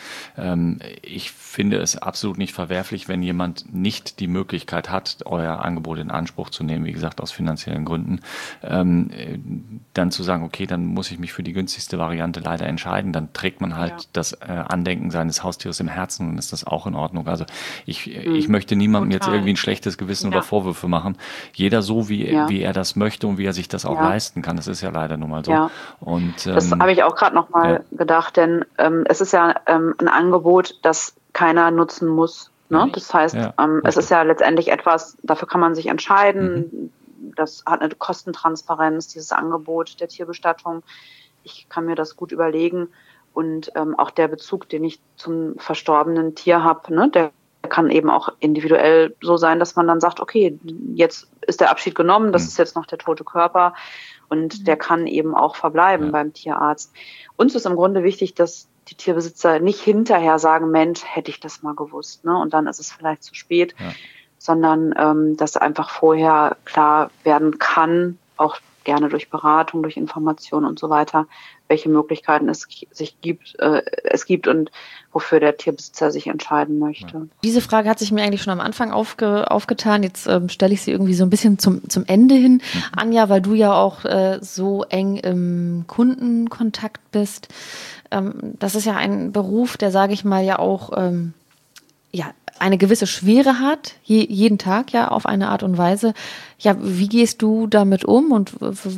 ich finde es absolut nicht verwerflich, wenn jemand nicht die Möglichkeit hat, euer Angebot in Anspruch zu nehmen, wie gesagt, aus finanziellen Gründen, dann zu sagen, okay, dann muss ich mich für die günstigste Variante leider entscheiden, dann trägt man halt das Andenken seines Haustieres im Herzen und ist das auch in Ordnung. Also ich möchte niemandem jetzt irgendwie ein schlechtes Gewissen oder Vorwürfe machen. Jeder so, wie er das möchte und wie er sich das auch leisten kann. Das ist ja leider nun mal so. Ja. Und das habe ich auch gerade noch mal gedacht, denn es ist ja ein Angebot, das keiner nutzen muss. Ne? Das heißt, es ist ja letztendlich etwas, dafür kann man sich entscheiden. Das hat eine Kostentransparenz, dieses Angebot der Tierbestattung. Ich kann mir das gut überlegen. Und auch der Bezug, den ich zum verstorbenen Tier habe, ne, der kann eben auch individuell so sein, dass man dann sagt, okay, jetzt ist der Abschied genommen, das ist jetzt noch der tote Körper. Und der kann eben auch verbleiben beim Tierarzt. Uns ist im Grunde wichtig, dass die Tierbesitzer nicht hinterher sagen, Mensch, hätte ich das mal gewusst, ne? Und dann ist es vielleicht zu spät, sondern dass einfach vorher klar werden kann, auch gerne durch Beratung, durch Information und so weiter, welche Möglichkeiten es gibt und wofür der Tierbesitzer sich entscheiden möchte. Diese Frage hat sich mir eigentlich schon am Anfang aufgetan. Jetzt stelle ich sie irgendwie so ein bisschen zum Ende hin. Anja, weil du ja auch so eng im Kundenkontakt bist. Das ist ja ein Beruf, der, sage ich mal, ja auch eine gewisse Schwere hat, jeden Tag ja auf eine Art und Weise. Ja, wie gehst du damit um und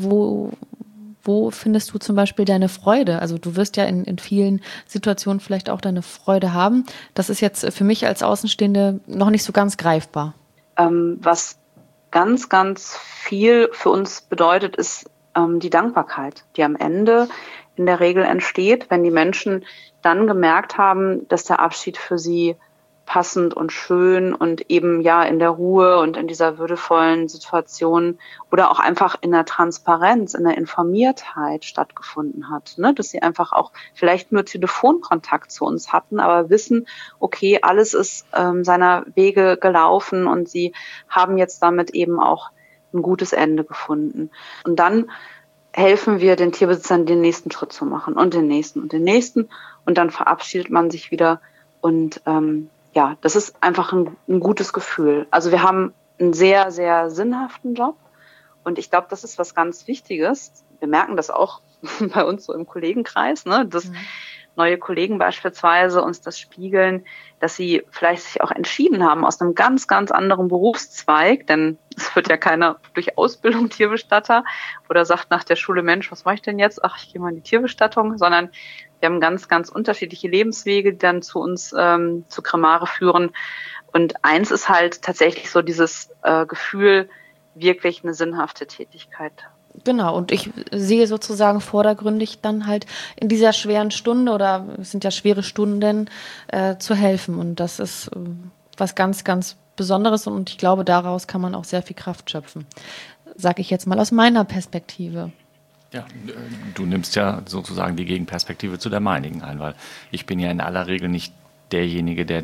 wo findest du zum Beispiel deine Freude? Also du wirst ja in vielen Situationen vielleicht auch deine Freude haben. Das ist jetzt für mich als Außenstehende noch nicht so ganz greifbar. Was ganz, ganz viel für uns bedeutet, ist die Dankbarkeit, die am Ende in der Regel entsteht, wenn die Menschen dann gemerkt haben, dass der Abschied für sie passend und schön und eben ja in der Ruhe und in dieser würdevollen Situation oder auch einfach in der Transparenz, in der Informiertheit stattgefunden hat, ne? Dass sie einfach auch vielleicht nur Telefonkontakt zu uns hatten, aber wissen, okay, alles ist seiner Wege gelaufen und sie haben jetzt damit eben auch ein gutes Ende gefunden. Und dann helfen wir den Tierbesitzern, den nächsten Schritt zu machen und den nächsten und dann verabschiedet man sich wieder und das ist einfach ein gutes Gefühl. Also wir haben einen sehr, sehr sinnhaften Job und ich glaube, das ist was ganz Wichtiges. Wir merken das auch bei uns so im Kollegenkreis, ne, dass neue Kollegen beispielsweise uns das spiegeln, dass sie vielleicht sich auch entschieden haben aus einem ganz, ganz anderen Berufszweig, denn es wird ja keiner durch Ausbildung Tierbestatter oder sagt nach der Schule, Mensch, was mache ich denn jetzt? Ach, ich gehe mal in die Tierbestattung, sondern wir haben ganz, ganz unterschiedliche Lebenswege, die dann zu uns zu Kremare führen. Und eins ist halt tatsächlich so dieses Gefühl, wirklich eine sinnhafte Tätigkeit. Genau, und ich sehe sozusagen vordergründig dann halt in dieser schweren Stunde oder es sind ja schwere Stunden zu helfen. Und das ist was ganz, ganz Besonderes und ich glaube, daraus kann man auch sehr viel Kraft schöpfen. Sage ich jetzt mal aus meiner Perspektive. Ja, du nimmst ja sozusagen die Gegenperspektive zu der meinigen ein, weil ich bin ja in aller Regel nicht derjenige, der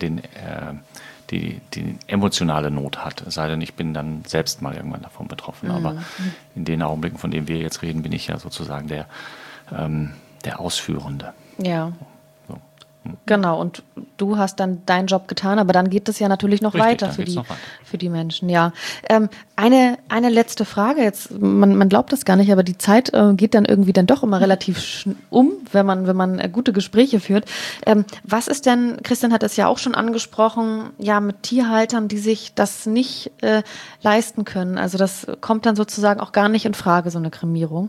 die emotionale Not hat. Es sei denn, ich bin dann selbst mal irgendwann davon betroffen. Aber in den Augenblicken, von denen wir jetzt reden, bin ich ja sozusagen der Ausführende. Ja. Genau, und du hast dann deinen Job getan, aber dann geht es ja natürlich noch weiter für die Menschen. Ja, eine letzte Frage jetzt. Man glaubt das gar nicht, aber die Zeit geht dann irgendwie dann doch immer relativ wenn man gute Gespräche führt. Was ist denn, Christian hat es ja auch schon angesprochen, ja, mit Tierhaltern, die sich das nicht leisten können. Also das kommt dann sozusagen auch gar nicht in Frage, so eine Kremierung.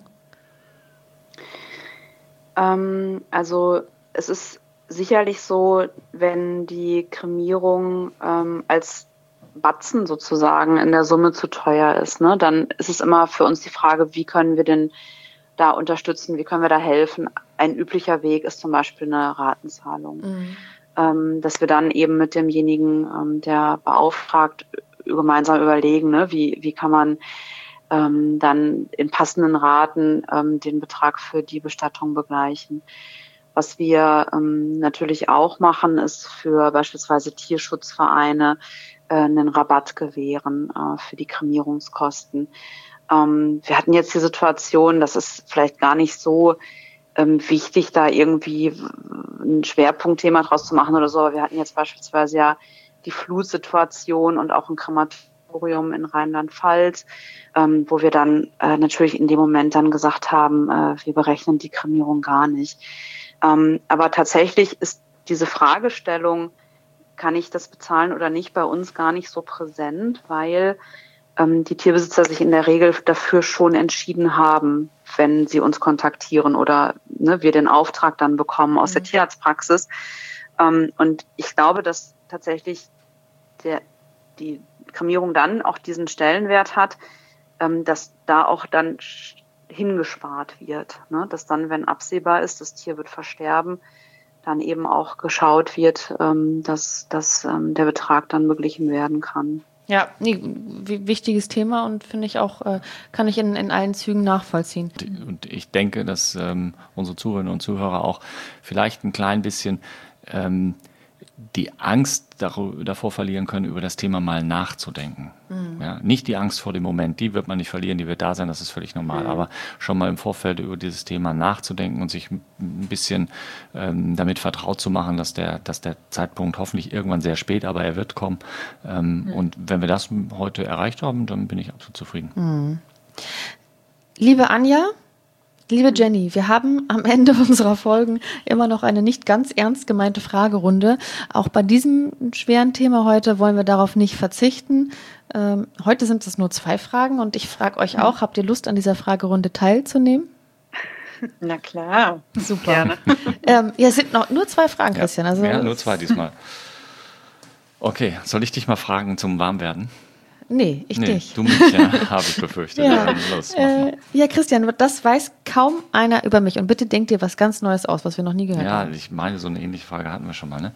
Also es ist sicherlich so, wenn die Kremierung als Batzen sozusagen in der Summe zu teuer ist, ne, dann ist es immer für uns die Frage, wie können wir denn da unterstützen, wie können wir da helfen. Ein üblicher Weg ist zum Beispiel eine Ratenzahlung, dass wir dann eben mit demjenigen, der beauftragt, gemeinsam überlegen, ne, wie kann man dann in passenden Raten den Betrag für die Bestattung begleichen. Was wir natürlich auch machen, ist für beispielsweise Tierschutzvereine einen Rabatt gewähren für die Kremierungskosten. Wir hatten jetzt die Situation, das ist vielleicht gar nicht so wichtig, da irgendwie ein Schwerpunktthema draus zu machen oder so, aber wir hatten jetzt beispielsweise ja die Flutsituation und auch ein Krematorium in Rheinland-Pfalz, wo wir dann natürlich in dem Moment dann gesagt haben, wir berechnen die Kremierung gar nicht. Aber tatsächlich ist diese Fragestellung, kann ich das bezahlen oder nicht, bei uns gar nicht so präsent, weil die Tierbesitzer sich in der Regel dafür schon entschieden haben, wenn sie uns kontaktieren oder wir den Auftrag dann bekommen aus der Tierarztpraxis. Und ich glaube, dass tatsächlich die Kremierung dann auch diesen Stellenwert hat, dass da auch dann hingespart wird, ne? Dass dann, wenn absehbar ist, das Tier wird versterben, dann eben auch geschaut wird, dass der Betrag dann beglichen werden kann. Ja, nee, wichtiges Thema und finde ich auch, kann ich in allen Zügen nachvollziehen. Und ich denke, dass unsere Zuhörerinnen und Zuhörer auch vielleicht ein klein bisschen die Angst davor verlieren können, über das Thema mal nachzudenken. Ja, nicht die Angst vor dem Moment, die wird man nicht verlieren, die wird da sein, das ist völlig normal, aber schon mal im Vorfeld über dieses Thema nachzudenken und sich ein bisschen damit vertraut zu machen, dass der Zeitpunkt hoffentlich irgendwann sehr spät, aber er wird kommen. Und wenn wir das heute erreicht haben, dann bin ich absolut zufrieden. Liebe Anja, liebe Jenny, wir haben am Ende unserer Folgen immer noch eine nicht ganz ernst gemeinte Fragerunde. Auch bei diesem schweren Thema heute wollen wir darauf nicht verzichten. Heute sind es nur 2 Fragen und ich frage euch auch, habt ihr Lust, an dieser Fragerunde teilzunehmen? Na klar. Super. Es sind noch nur 2 Fragen, Christian. Also ja, nur 2 diesmal. Okay, soll ich dich mal fragen zum Warmwerden? Nee, dich. Du mich, ja, habe ich befürchtet. Ja. Los, mach mal. Ja, Christian, das weiß kaum einer über mich. Und bitte denk dir was ganz Neues aus, was wir noch nie gehört haben. Ja, ich meine, so eine ähnliche Frage hatten wir schon mal. Ne?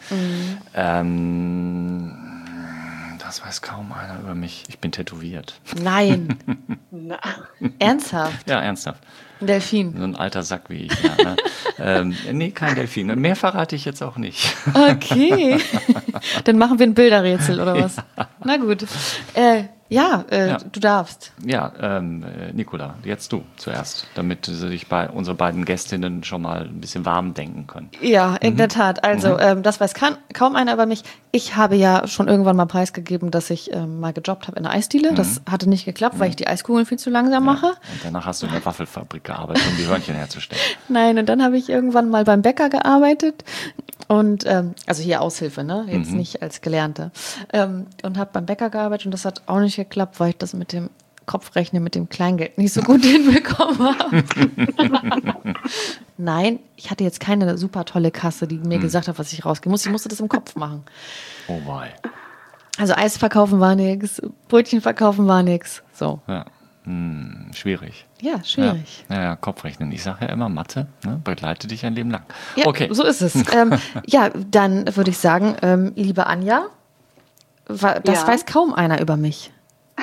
Das weiß kaum einer über mich. Ich bin tätowiert. Nein. Ernsthaft? Ja, ernsthaft. Ein Delfin. So ein alter Sack wie ich. Ja, ne? Nee, kein Delfin. Mehr verrate ich jetzt auch nicht. Okay. Dann machen wir ein Bilderrätsel oder was? Ja. Na gut. Du darfst. Ja, Nicola, jetzt du zuerst, damit sich bei unsere beiden Gästinnen schon mal ein bisschen warm denken können. Ja, in der Tat. Also, das weiß kaum einer über mich. Ich habe ja schon irgendwann mal preisgegeben, dass ich mal gejobbt habe in der Eisdiele. Das hatte nicht geklappt, weil ich die Eiskugeln viel zu langsam mache. Und danach hast du in der Waffelfabrik gearbeitet, um die Hörnchen herzustellen. Nein, und dann habe ich irgendwann mal beim Bäcker gearbeitet. Und also hier Aushilfe, ne? Jetzt nicht als Gelernte. Und habe beim Bäcker gearbeitet und das hat auch nicht geklappt, weil ich das mit dem Kopfrechnen, mit dem Kleingeld nicht so gut hinbekommen habe. Nein, ich hatte jetzt keine super tolle Kasse, die mir gesagt hat, was ich rausgehen muss. Ich musste das im Kopf machen. Oh boy. Also Eis verkaufen war nix, Brötchen verkaufen war nix. So. Ja. Schwierig. Ja, schwierig. Ja, Kopfrechnen. Ich sage ja immer, Mathe begleitet dich ein Leben lang. Ja, okay. So ist es. Dann würde ich sagen, liebe Anja, das weiß kaum einer über mich.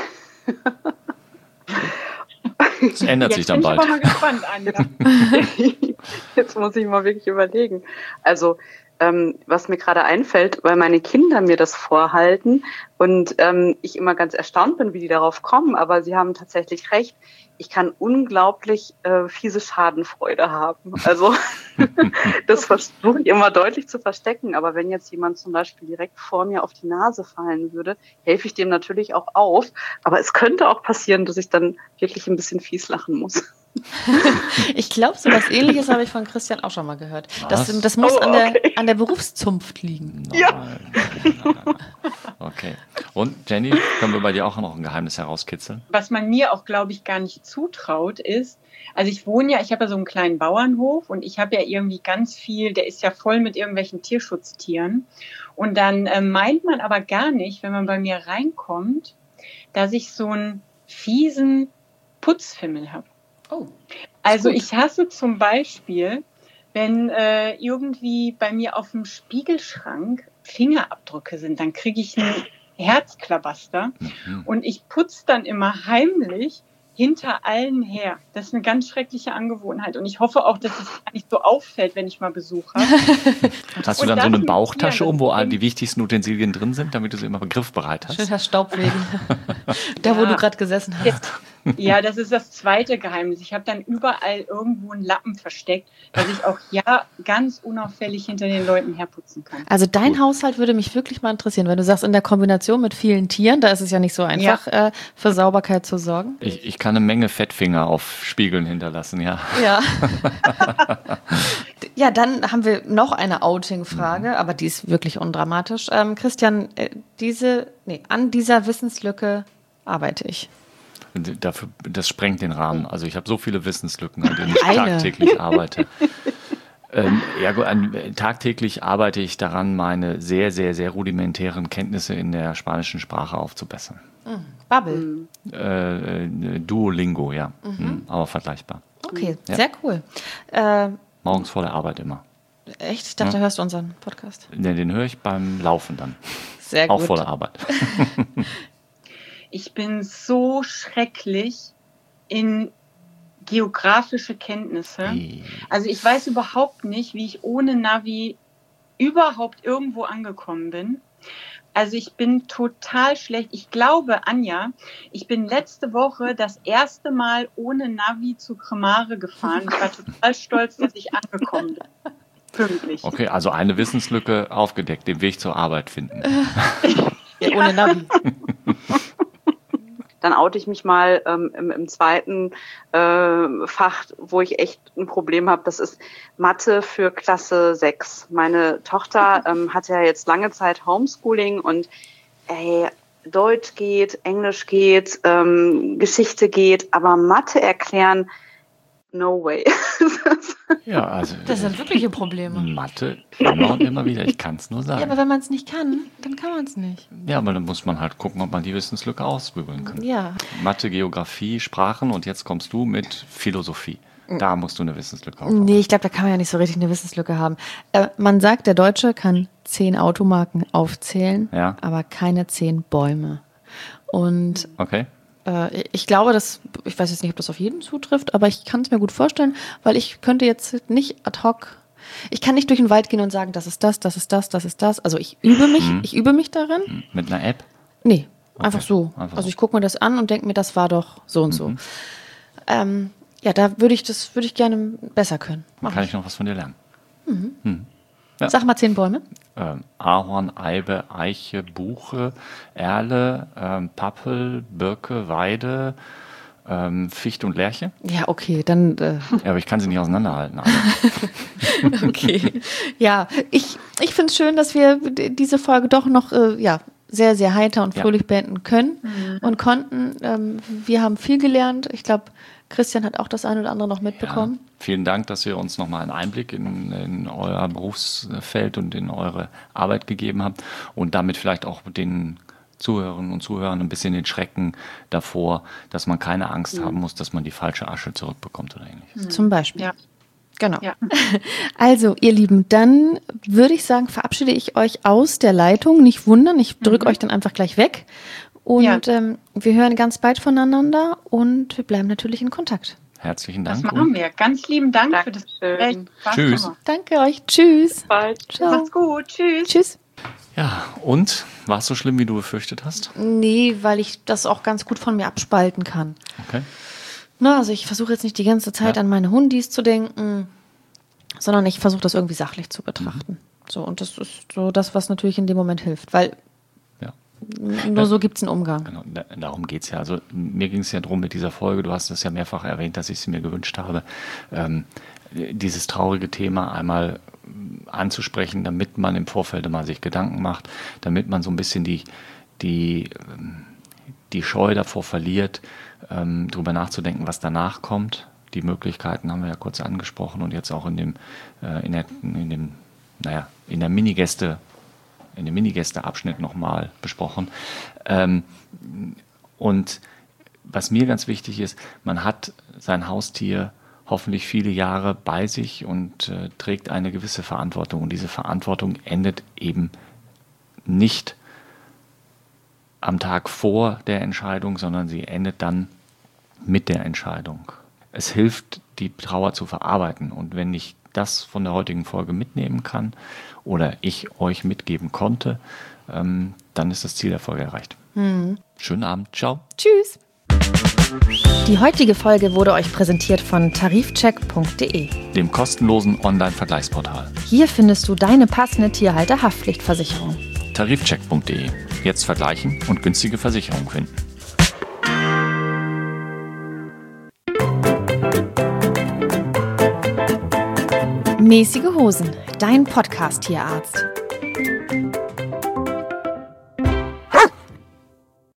Das ändert sich dann bald. Ich bin mal gespannt, Anja. Jetzt muss ich mal wirklich überlegen. Also, was mir gerade einfällt, weil meine Kinder mir das vorhalten und ich immer ganz erstaunt bin, wie die darauf kommen, aber sie haben tatsächlich recht. Ich kann unglaublich fiese Schadenfreude haben. Also das versuche ich immer deutlich zu verstecken. Aber wenn jetzt jemand zum Beispiel direkt vor mir auf die Nase fallen würde, helfe ich dem natürlich auch auf. Aber es könnte auch passieren, dass ich dann wirklich ein bisschen fies lachen muss. Ich glaube, so was Ähnliches habe ich von Christian auch schon mal gehört. Das muss an der Berufszunft liegen. Nein. Okay. Und Jenny, können wir bei dir auch noch ein Geheimnis herauskitzeln? Was man mir auch, glaube ich, gar nicht zutraut, ist, also ich habe ja so einen kleinen Bauernhof und ich habe ja irgendwie ganz viel, der ist ja voll mit irgendwelchen Tierschutztieren. Und dann meint man aber gar nicht, wenn man bei mir reinkommt, dass ich so einen fiesen Putzfimmel habe. Oh, also ich hasse zum Beispiel, wenn irgendwie bei mir auf dem Spiegelschrank Fingerabdrücke sind, dann kriege ich einen Herzklabaster und ich putze dann immer heimlich hinter allen her. Das ist eine ganz schreckliche Angewohnheit und ich hoffe auch, dass es nicht so auffällt, wenn ich mal Besuch habe. Hast du dann so eine Bauchtasche wo die wichtigsten Utensilien drin sind, damit du sie immer griffbereit hast? Schön das Staubwegen. Wo du gerade gesessen hast. Ja, das ist das zweite Geheimnis. Ich habe dann überall irgendwo einen Lappen versteckt, dass ich auch ganz unauffällig hinter den Leuten herputzen kann. Also dein Haushalt würde mich wirklich mal interessieren, wenn du sagst, in der Kombination mit vielen Tieren, da ist es ja nicht so einfach, für Sauberkeit zu sorgen. Ich kann eine Menge Fettfinger auf Spiegeln hinterlassen, ja. Ja. Ja, dann haben wir noch eine Outing-Frage, aber die ist wirklich undramatisch. Christian, an dieserWissenslücke arbeite ich. Das sprengt den Rahmen. Also ich habe so viele Wissenslücken, an denen ich tagtäglich arbeite. Tagtäglich arbeite ich daran, meine sehr, sehr, sehr rudimentären Kenntnisse in der spanischen Sprache aufzubessern. Babbel. Duolingo, ja. Aber vergleichbar. Okay, sehr cool. Morgens vor der Arbeit immer. Echt? Ich dachte, da hörst du unseren Podcast. Den höre ich beim Laufen dann. Sehr gut. Auch vor der Arbeit. ich bin so schrecklich in geografische Kenntnisse. Also ich weiß überhaupt nicht, wie ich ohne Navi überhaupt irgendwo angekommen bin. Also ich bin total schlecht. Ich glaube, Anja, ich bin letzte Woche das erste Mal ohne Navi zu Cremare gefahren. Ich war total stolz, dass ich angekommen bin. Pünktlich. Okay, also eine Wissenslücke aufgedeckt, den Weg zur Arbeit finden. Ja, ohne Navi. Dann oute ich mich mal im zweiten Fach, wo ich echt ein Problem habe. Das ist Mathe für Klasse 6. Meine Tochter hatte ja jetzt lange Zeit Homeschooling und Deutsch geht, Englisch geht, Geschichte geht, aber Mathe erklären, no way. Ja, also Das sind wirkliche Probleme. Mathe immer und immer wieder, ich kann es nur sagen. Ja, aber wenn man es nicht kann, dann kann man es nicht. Ja, aber dann muss man halt gucken, ob man die Wissenslücke ausbügeln kann. Ja. Mathe, Geografie, Sprachen und jetzt kommst du mit Philosophie. Da musst du eine Wissenslücke aufbauen. Nee, ich glaube, da kann man ja nicht so richtig eine Wissenslücke haben. Man sagt, der Deutsche kann 10 Automarken aufzählen, Ja. aber keine 10 Bäume. Und Okay. ich glaube, ich weiß jetzt nicht, ob das auf jeden zutrifft, aber ich kann es mir gut vorstellen, weil ich könnte jetzt nicht ad hoc, ich kann nicht durch den Wald gehen und sagen, das ist das, das ist das, das ist das. Also ich übe mich darin. Mit einer App? Nee, Okay. einfach so. Einfach Also so. ich gucke mir das an und denke mir, das war doch so und so. Ja, da würde ich gerne besser können. Mach Kann ich noch was von dir lernen? Ja. Sag mal 10 Bäume. Ahorn, Eibe, Eiche, Buche, Erle, Pappel, Birke, Weide, Fichte und Lärche. Ja, okay, dann. Ja, aber ich kann sie nicht auseinanderhalten. Also. Okay. Ja, ich finde es schön, dass wir diese Folge doch noch sehr, sehr heiter und fröhlich beenden können und konnten. Wir haben viel gelernt. Ich glaube, Christian hat auch das eine oder andere noch mitbekommen. Ja, vielen Dank, dass ihr uns nochmal einen Einblick in euer Berufsfeld und in eure Arbeit gegeben habt und damit vielleicht auch den Zuhörerinnen und Zuhörern ein bisschen den Schrecken davor, dass man keine Angst haben muss, dass man die falsche Asche zurückbekommt oder ähnliches. Zum Beispiel. Ja. Genau. Ja. Also, ihr Lieben, dann würde ich sagen, verabschiede ich euch aus der Leitung. Nicht wundern, ich drücke euch dann einfach gleich weg. Und wir hören ganz bald voneinander und wir bleiben natürlich in Kontakt. Herzlichen Dank. Das machen wir. Ganz lieben Dank für das Gespräch. War Tschüss. Hammer. Danke euch. Tschüss. Bis bald. Ciao. Macht's gut. Tschüss. Tschüss. Ja, und? War es so schlimm, wie du befürchtet hast? Nee, weil ich das auch ganz gut von mir abspalten kann. Okay. Na, also ich versuche jetzt nicht die ganze Zeit an meine Hundis zu denken, sondern ich versuche das irgendwie sachlich zu betrachten. So, und das ist so das, was natürlich in dem Moment hilft, weil Ja. nur so gibt es einen Umgang. Genau, darum geht es ja. Also mir ging es ja darum mit dieser Folge, du hast es ja mehrfach erwähnt, dass ich sie mir gewünscht habe, dieses traurige Thema einmal anzusprechen, damit man im Vorfeld mal sich Gedanken macht, damit man so ein bisschen die Scheu davor verliert, drüber nachzudenken, was danach kommt. Die Möglichkeiten haben wir ja kurz angesprochen und jetzt auch in dem Minigäste-Abschnitt nochmal besprochen. Und was mir ganz wichtig ist, man hat sein Haustier hoffentlich viele Jahre bei sich und trägt eine gewisse Verantwortung. Und diese Verantwortung endet eben nicht am Tag vor der Entscheidung, sondern sie endet dann mit der Entscheidung. Es hilft, die Trauer zu verarbeiten. Und wenn ich das von der heutigen Folge mitnehmen kann oder ich euch mitgeben konnte, dann ist das Ziel der Folge erreicht. Schönen Abend. Ciao. Tschüss. Die heutige Folge wurde euch präsentiert von tarifcheck.de, dem kostenlosen Online-Vergleichsportal. Hier findest du deine passende Tierhalter-Haftpflichtversicherung. Tarifcheck.de. Jetzt vergleichen und günstige Versicherungen finden. Mäßige Hosen, dein Podcast-Tierarzt.